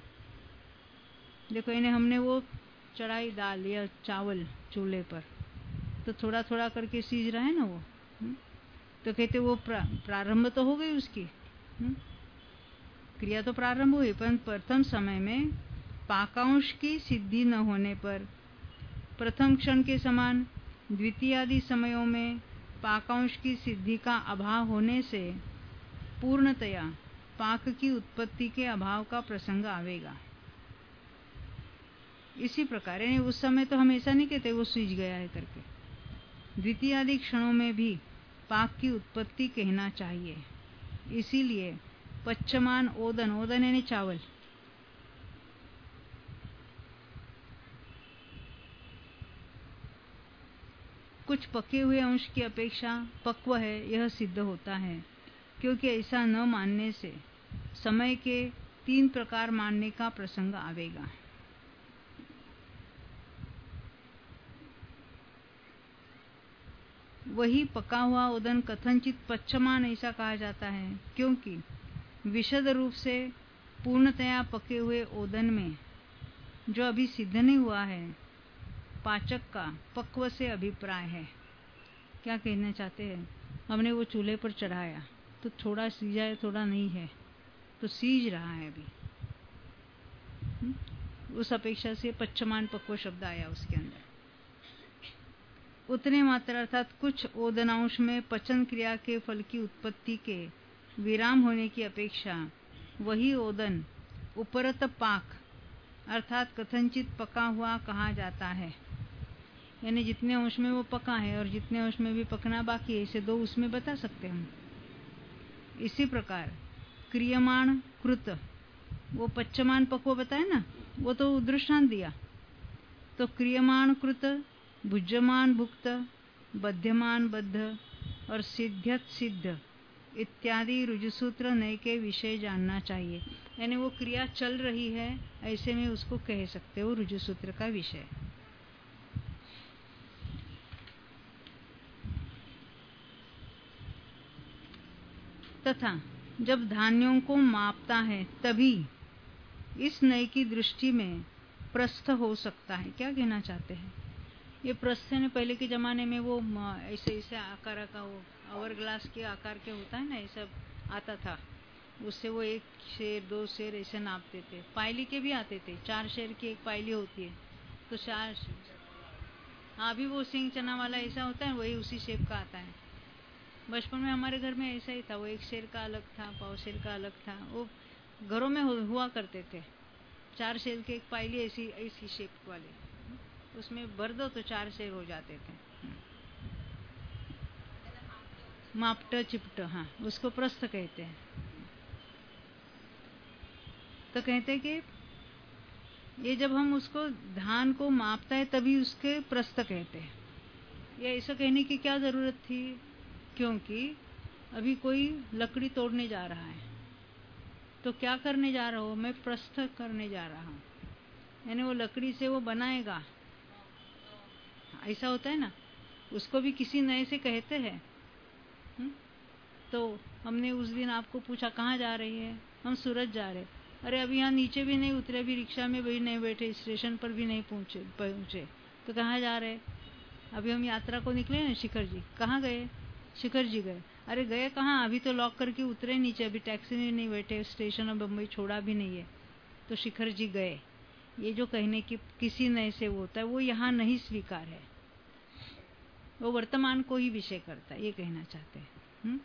देखो इन्हें हमने वो चढ़ाई दाल या चावल चूल्हे पर, तो थोड़ा थोड़ा करके सीज रहा है ना वो, हुँ? तो कहते वो प्रा, प्रारंभ तो हो गई उसकी, हुँ? क्रिया तो प्रारंभ हुई, पर प्रथम समय में पाकांश की सिद्धि न होने पर प्रथम क्षण के समान द्वितीय आदि समयों में पाकांश की सिद्धि का अभाव होने से पूर्णतया पाक की उत्पत्ति के अभाव का प्रसंग आवेगा। इसी प्रकार यानी उस समय तो हम ऐसा नहीं कहते वो सीज गया है करके, द्वितीय आदि क्षणों में भी पाक की उत्पत्ति कहना चाहिए। इसीलिए पच्चमान ओदन, ओदन यानी चावल, कुछ पके हुए अंश की अपेक्षा पक्व है, यह सिद्ध होता है, क्योंकि ऐसा न मानने से समय के तीन प्रकार मानने का प्रसंग आवेगा। वही पका हुआ ओदन कथनचित पच्चमान ऐसा कहा जाता है, क्योंकि विशद रूप से पूर्णतया पके हुए ओदन में जो अभी सिद्ध नहीं हुआ है, पाचक का पक्व से अभिप्राय है। क्या कहना चाहते हैं? हमने वो चूल्हे पर चढ़ाया तो थोड़ा सीजा है, थोड़ा नहीं है, तो सीज रहा है अभी, उस अपेक्षा से पच्चमान पक्व शब्द आया उसके अंदर। उतने मात्र अर्थात कुछ ओदनांश में पचन क्रिया के फल की उत्पत्ति के विराम होने की अपेक्षा वही ओदन उपरत पाक अर्थात कथनचित पका हुआ कहा जाता है। यानी जितने अंश में वो पका है और जितने अंश में भी पकना बाकी है, इसे दो उसमें बता सकते हैं हम। इसी प्रकार क्रियमाण कृत, वो पच्चमान पक्व बताए ना, वो तो दृष्टांत दिया। तो क्रियमाण कृत, भुज्यमान भुक्त, बध्यमान बद्ध और सिद्ध्यत सिद्ध इत्यादि ऋजुसूत्र नय के विषय जानना चाहिए। यानी वो क्रिया चल रही है, ऐसे में उसको कह सकते हो ऋजुसूत्र का विषय। तथा जब धान्यों को मापता है तभी इस नय की दृष्टि में प्रस्थ हो सकता है। क्या कहना चाहते हैं? ये प्रस्थ ने पहले के जमाने में वो ऐसे ऐसे आकार का वो आवर ग्लास के आकार के होता है ना, ऐसा आता था, उससे वो एक शेर दो शेर ऐसे नापते थे। पायली के भी आते थे, चार शेर की एक पायली होती है, तो चार, हाँ अभी वो सिंह चना वाला ऐसा होता है, वही उसी शेप का आता है। बचपन में हमारे घर में ऐसा ही था, वो एक शेर का अलग था, पाव शेर का अलग था, वो घरों में हुआ करते थे। चार शेर के एक पायली ऐसी ऐसी शेप वाले, उसमें भर दो तो चार शेर हो जाते थे। मापट चिपट, हाँ उसको प्रस्थ कहते हैं। तो कहते हैं कि ये जब हम उसको धान को मापता है तभी उसके प्रस्थ कहते हैं। ये ऐसा कहने की क्या जरूरत थी? क्योंकि अभी कोई लकड़ी तोड़ने जा रहा है, तो क्या करने जा रहा हो? मैं प्रस्थ करने जा रहा हूँ, यानी वो लकड़ी से वो बनाएगा, ऐसा होता है ना, उसको भी किसी नए से कहते हैं। तो हमने उस दिन आपको पूछा कहाँ जा रही है? हम सूरत जा रहे। अरे अभी यहाँ नीचे भी नहीं उतरे, अभी रिक्शा में भी नहीं बैठे, स्टेशन पर भी नहीं पहुँचे पहुँचे तो कहाँ जा रहे? अभी हम यात्रा को निकले ना शिखर जी। कहाँ गए? शिखर जी गए। अरे गए कहाँ? अभी तो लॉक करके उतरे नीचे, अभी टैक्सी में नहीं बैठे, स्टेशन और बम्बई छोड़ा भी नहीं है, तो शिखर जी गए। ये जो कहने की किसी नए से वो होता है, वो यहाँ नहीं स्वीकार है, वो वर्तमान को ही विषय करता है, ये कहना चाहते हैं। हुँ?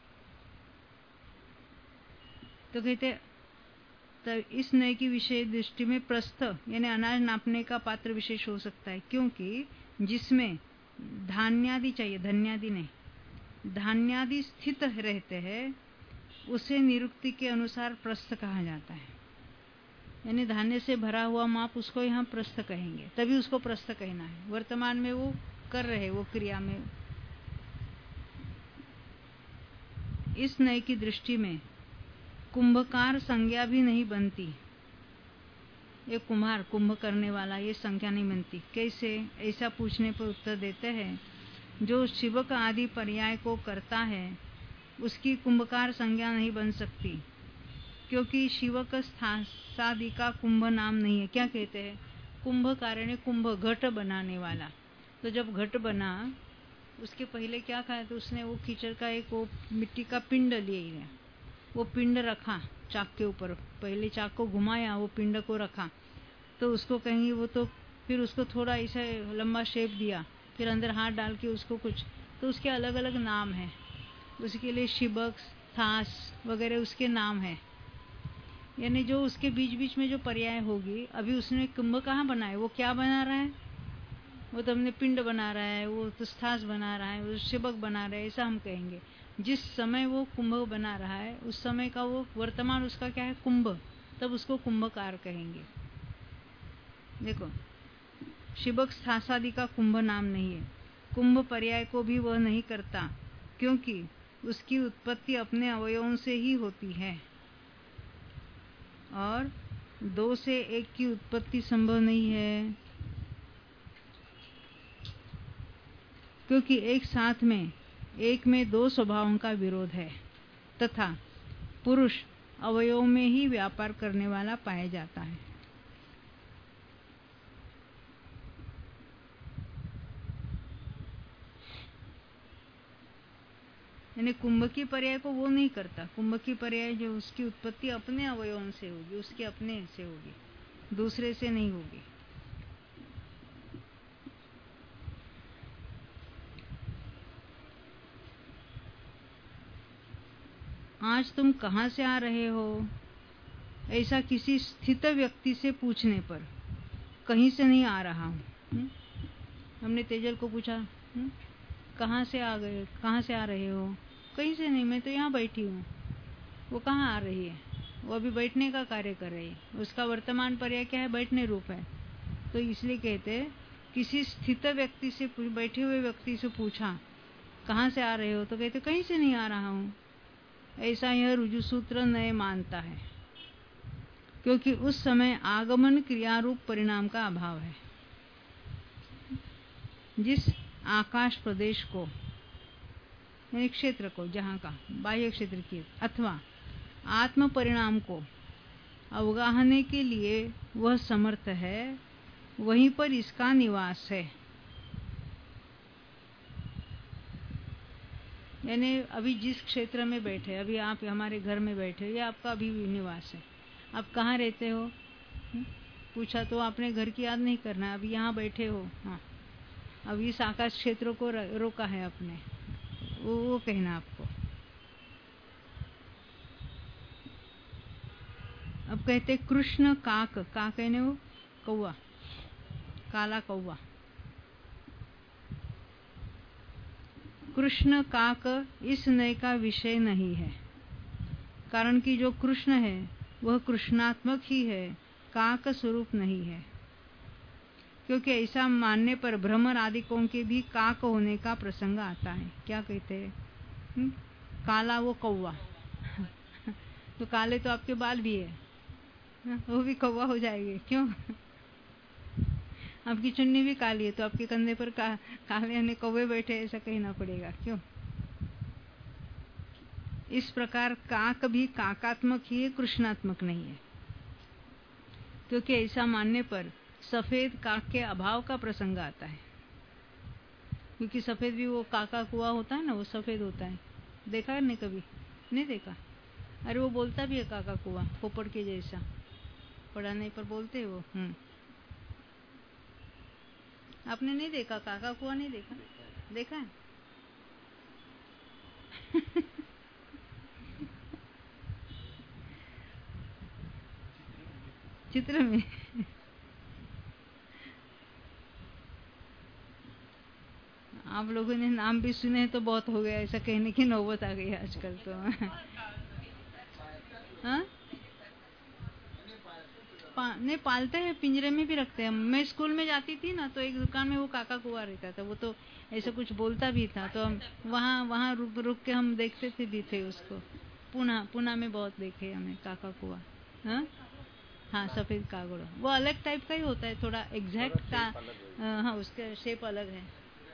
तो कहते तो इस नए की विषय दृष्टि में प्रस्थ यानी अनाज नापने का पात्र विशेष हो सकता है, क्योंकि जिसमें धान्यादि चाहिए, धन्यादि नहीं, धान्यादि स्थित रहते हैं, उसे निरुक्ति के अनुसार प्रस्थ कहा जाता है। यानी धान्य से भरा हुआ माप, उसको यहाँ प्रस्थ कहेंगे, तभी उसको प्रस्थ कहना है। वर्तमान में वो कर रहे, वो क्रिया में। इस नए की दृष्टि में कुंभकार संज्ञा भी नहीं बनती। ये कुम्हार, कुंभ करने वाला, ये संज्ञा नहीं बनती। कैसे? ऐसा पूछने पर उत्तर देते हैं, जो शिवक आदि पर्याय को करता है उसकी कुंभकार संज्ञा नहीं बन सकती, क्योंकि शिवक स्थासादि का कुंभ नाम नहीं है। क्या कहते हैं? कुंभकार यानी कुंभ, घट बनाने वाला। तो जब घट बना, उसके पहले क्या कहा? तो उसने वो कीचड़ का एक वो मिट्टी का पिंड लिए, वो पिंड रखा चाक के ऊपर, पहले चाक को घुमाया, वो पिंड को रखा, तो उसको कहेंगे वो तो फिर उसको थोड़ा ऐसा लंबा शेप दिया, फिर अंदर हाथ डाल के उसको कुछ, तो उसके अलग अलग नाम है, उसके लिए शिबक, थास वगैरह उसके नाम है। यानी जो उसके बीच बीच में जो पर्याय होगी, अभी उसने कुंभ कहाँ बना है, वो क्या बना रहा है? वो तो हमने पिंड बना रहा है, वो तो स्थास बना रहा है, वो शिबक बना रहा है, ऐसा हम कहेंगे। जिस समय वो कुंभ बना रहा है, उस समय का वो वर्तमान उसका क्या है? कुंभ, तब उसको कुंभकार कहेंगे। देखो, शिबक स्थासादि का कुंभ नाम नहीं है। कुंभ पर्याय को भी वह नहीं करता, क्योंकि उसकी उत्पत्ति अपने अवयवों से ही होती है, और दो से एक की उत्पत्ति संभव नहीं है, क्योंकि एक साथ में एक में दो स्वभावों का विरोध है, तथा पुरुष अवयव में ही व्यापार करने वाला पाया जाता है। यानी कुंभ की पर्याय को वो नहीं करता। कुंभ की पर्याय जो उसकी उत्पत्ति अपने अवयवों से होगी, उसके अपने से होगी, दूसरे से नहीं होगी। आज तुम कहाँ से आ रहे हो, ऐसा किसी स्थित व्यक्ति से पूछने पर कहीं से नहीं आ रहा हूँ। हमने तेजल को पूछा, कहाँ से आ गए, कहाँ से आ रहे हो? कहीं से नहीं, मैं तो यहाँ बैठी हूँ। वो कहाँ आ रही है? वो अभी बैठने का कार्य कर रही है, उसका वर्तमान पर्याय क्या है? बैठने रूप है। तो इसलिए कहते हैं, किसी स्थित व्यक्ति से, बैठे हुए व्यक्ति से पूछा कहाँ से आ रहे हो, तो कहते कहीं से नहीं आ रहा हूँ। ऐसा यह रुजु सूत्र नए मानता है, क्योंकि उस समय आगमन क्रियारूप परिणाम का अभाव है। जिस आकाश प्रदेश को, यानी क्षेत्र को, जहाँ का बाह्य क्षेत्र की, अथवा आत्म परिणाम को अवगाहने के लिए वह समर्थ है, वहीं पर इसका निवास है। यानी अभी जिस क्षेत्र में बैठे, अभी आप हमारे घर में बैठे, ये आपका अभी निवास है। आप कहाँ रहते हो? हुँ? पूछा तो आपने घर की याद नहीं करना, अभी यहाँ बैठे हो। हाँ, अब इस आकाश क्षेत्र को रोका है आपने, वो वो कहना आपको। अब कहते कृष्ण काक, काक है वो कौवा, काला कौवा। कृष्ण काक इस नय का विषय नहीं है, कारण कि जो कृष्ण है वह कृष्णात्मक ही है, काक स्वरूप नहीं है। क्योंकि ऐसा मानने पर भ्रमर आदिकों के भी काक होने का प्रसंग आता है। क्या कहते हैं? हुँ? काला वो कौवा तो काले तो आपके बाल भी है, वो भी कौवा हो जाएंगे। क्यों? आपकी चुन्नी भी काली है तो आपके कंधे पर का, काले यानी कौवे बैठे, ऐसा कहना पड़ेगा। क्यों? इस प्रकार काक भी काकात्मक ही है, कृष्णात्मक नहीं है। क्योंकि ऐसा मानने पर सफेद काक के अभाव का प्रसंग आता है। क्योंकि सफेद भी वो काका कुआ होता है ना, वो सफेद होता है। देखा है नहीं? कभी नहीं देखा? अरे वो बोलता भी है काका कुआ, पोपट के जैसा। पढ़ा नहीं पर बोलते हैं वो। हम्म आपने नहीं देखा? काका कुआ नहीं देखा? देखा है? चित्र में आप लोगों ने नाम भी सुने तो बहुत हो गया, ऐसा कहने की नौबत आ गई आजकल तो। हाँ? पा, नहीं पालते हैं, पिंजरे में भी रखते हैं। मैं स्कूल में जाती थी ना, तो एक दुकान में वो काका कुआ रहता था, वो तो ऐसा कुछ बोलता भी था, तो हम वहाँ वहाँ रुक रुक के हम देखते थे भी थे उसको। पुणे पुणे में बहुत देखे हमें काका कुआ। हाँ हाँ, सफेद कागड़ो वो अलग टाइप का ही होता है, थोड़ा एग्जैक्ट का। हाँ, उसका शेप अलग है,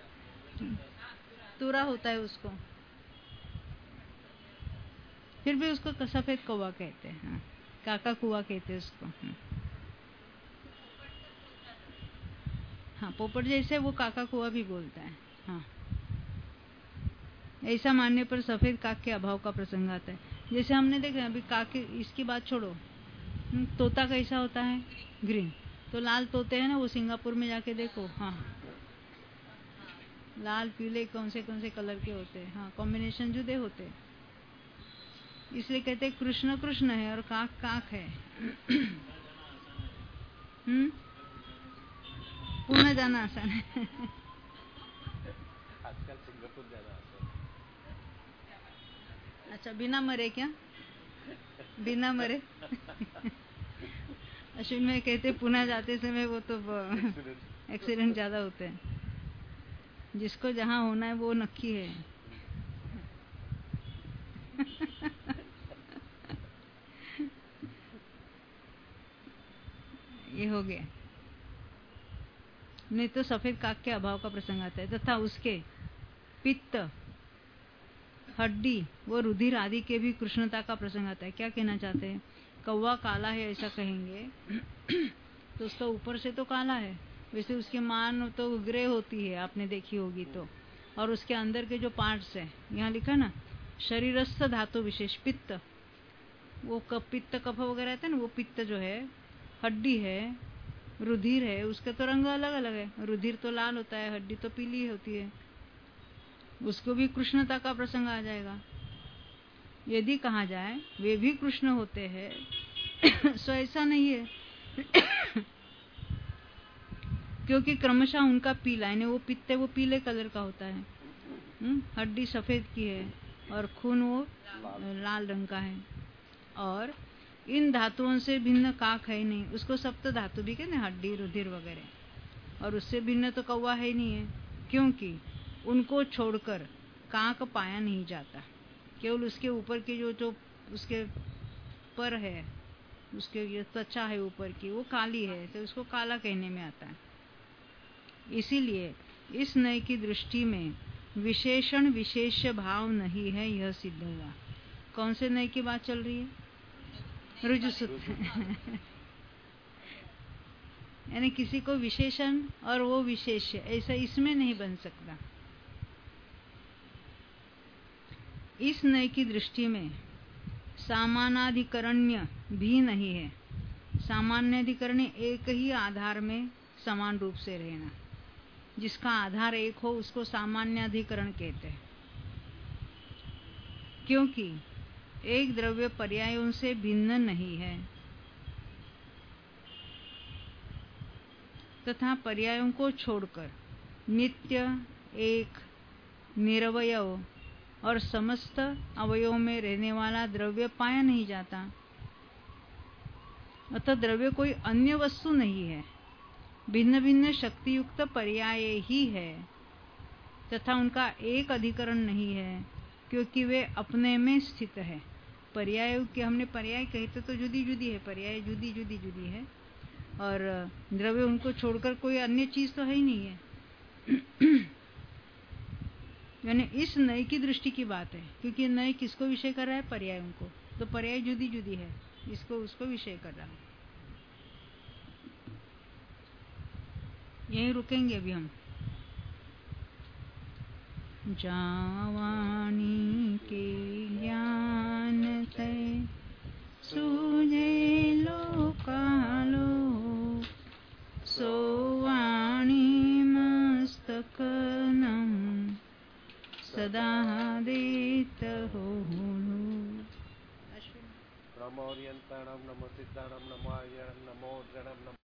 तुरा होता है उसको, फिर भी उसको सफेद कौवा कहते हैं। हाँ, काका कुआ कहते हैं उसको। हाँ, पोपट जैसे वो काका कुआ भी बोलता है। हाँ, ऐसा मानने पर सफेद काक के अभाव का प्रसंग आता है। जैसे हमने देखा अभी काक, इसकी बात छोड़ो, तोता कैसा होता है? ग्रीन। तो लाल तोते हैं ना, वो सिंगापुर में जाके देखो। हाँ, लाल पीले कौन से कौन से कलर के होते हैं। हाँ, कॉम्बिनेशन जुदे होते हैं, इसलिए कहते हैं कृष्ण कृष्ण है और काक काक है। हम्म पुणे जाना आसान है। आजकल सिंगापुर जाना आसान है। अच्छा, बिना मरे क्या? बिना मरे अश्विन में कहते पुणे जाते समय वो तो एक्सीडेंट ज्यादा होते हैं। जिसको जहाँ होना है वो नक्की है। ये हो गया। नहीं तो सफेद काक के अभाव का प्रसंग आता है तथा उसके पित्त, हड्डी व रुधिर आदि के भी कृष्णता का प्रसंग आता है। क्या कहना चाहते हैं? कौवा काला है ऐसा कहेंगे तो उसका ऊपर से तो काला है, वैसे उसकी मान तो ग्रे होती है, आपने देखी होगी तो। और उसके अंदर के जो पार्ट्स है, यहाँ लिखा ना शरीरस्थ धातु विशेष पित्त, वो कप पित्त कफ वगैरह रहता है ना, वो पित्त जो है, हड्डी है, रुधिर है, उसका तो रंग अलग अलग है। रुधिर तो लाल होता है, हड्डी तो पीली होती है, उसको भी कृष्णता का प्रसंग आ जाएगा। यदि कहा जाए वे भी कृष्ण होते हैं सो ऐसा नहीं है क्योंकि क्रमशः उनका पीला, यानी वो पित्त वो पीले कलर का होता है, हुँ? हड्डी सफेद की है और खून वो लाल, लाल रंग का है। और इन धातुओं से भिन्न काक है नहीं, उसको सप्त धातु भी कहते हैं, हड्डी रुधिर वगैरह। और उससे भिन्न तो कौवा है नहीं है, क्योंकि उनको छोड़कर काक पाया नहीं जाता। केवल उसके ऊपर की जो जो उसके पर है, उसके जो त्वचा है ऊपर की, वो काली है, तो उसको काला कहने में आता है। इसीलिए इस नय की दृष्टि में विशेषण विशेष भाव नहीं है, यह सिद्ध हुआ। कौन से नय की बात चल रही है? रुजुसूत्र यानी किसी को विशेषण और वो विशेष, ऐसा इसमें नहीं बन सकता। इस नय की दृष्टि में सामानाधिकरण्य भी नहीं है। सामान्याधिकरण्य एक ही आधार में समान रूप से रहना, जिसका आधार एक हो उसको सामान्याधिकरण कहते हैं। क्योंकि एक द्रव्य पर्यायों से भिन्न नहीं है तथा पर्यायों को छोड़कर नित्य, एक, निरवयव और समस्त अवयवों में रहने वाला द्रव्य पाया नहीं जाता। अतः द्रव्य कोई अन्य वस्तु नहीं है, भिन्न भिन्न शक्तियुक्त पर्याय ही है तथा उनका एक अधिकरण नहीं है, क्योंकि वे अपने में स्थित है। पर्याय के हमने पर्याय कहते तो जुदी जुदी है, पर्याय जुदी जुदी जुदी है, और द्रव्य उनको छोड़कर कोई अन्य चीज तो है ही नहीं है। यानी इस नय की दृष्टि की बात है, क्योंकि नय किसको विषय कर रहा है? पर्यायों को। तो पर्याय जुदी जुदी है, इसको उसको विषय कर रहा है। यहीं रुकेंगे अभी हम। जावानी के ज्ञान से सूझे लोकालो, सोवाणी मस्तक नम सदा देत हो। नमो ओरियंताणम, नमो सिद्धाणम, नमो आर्यणम, नमो द्रणम, नमो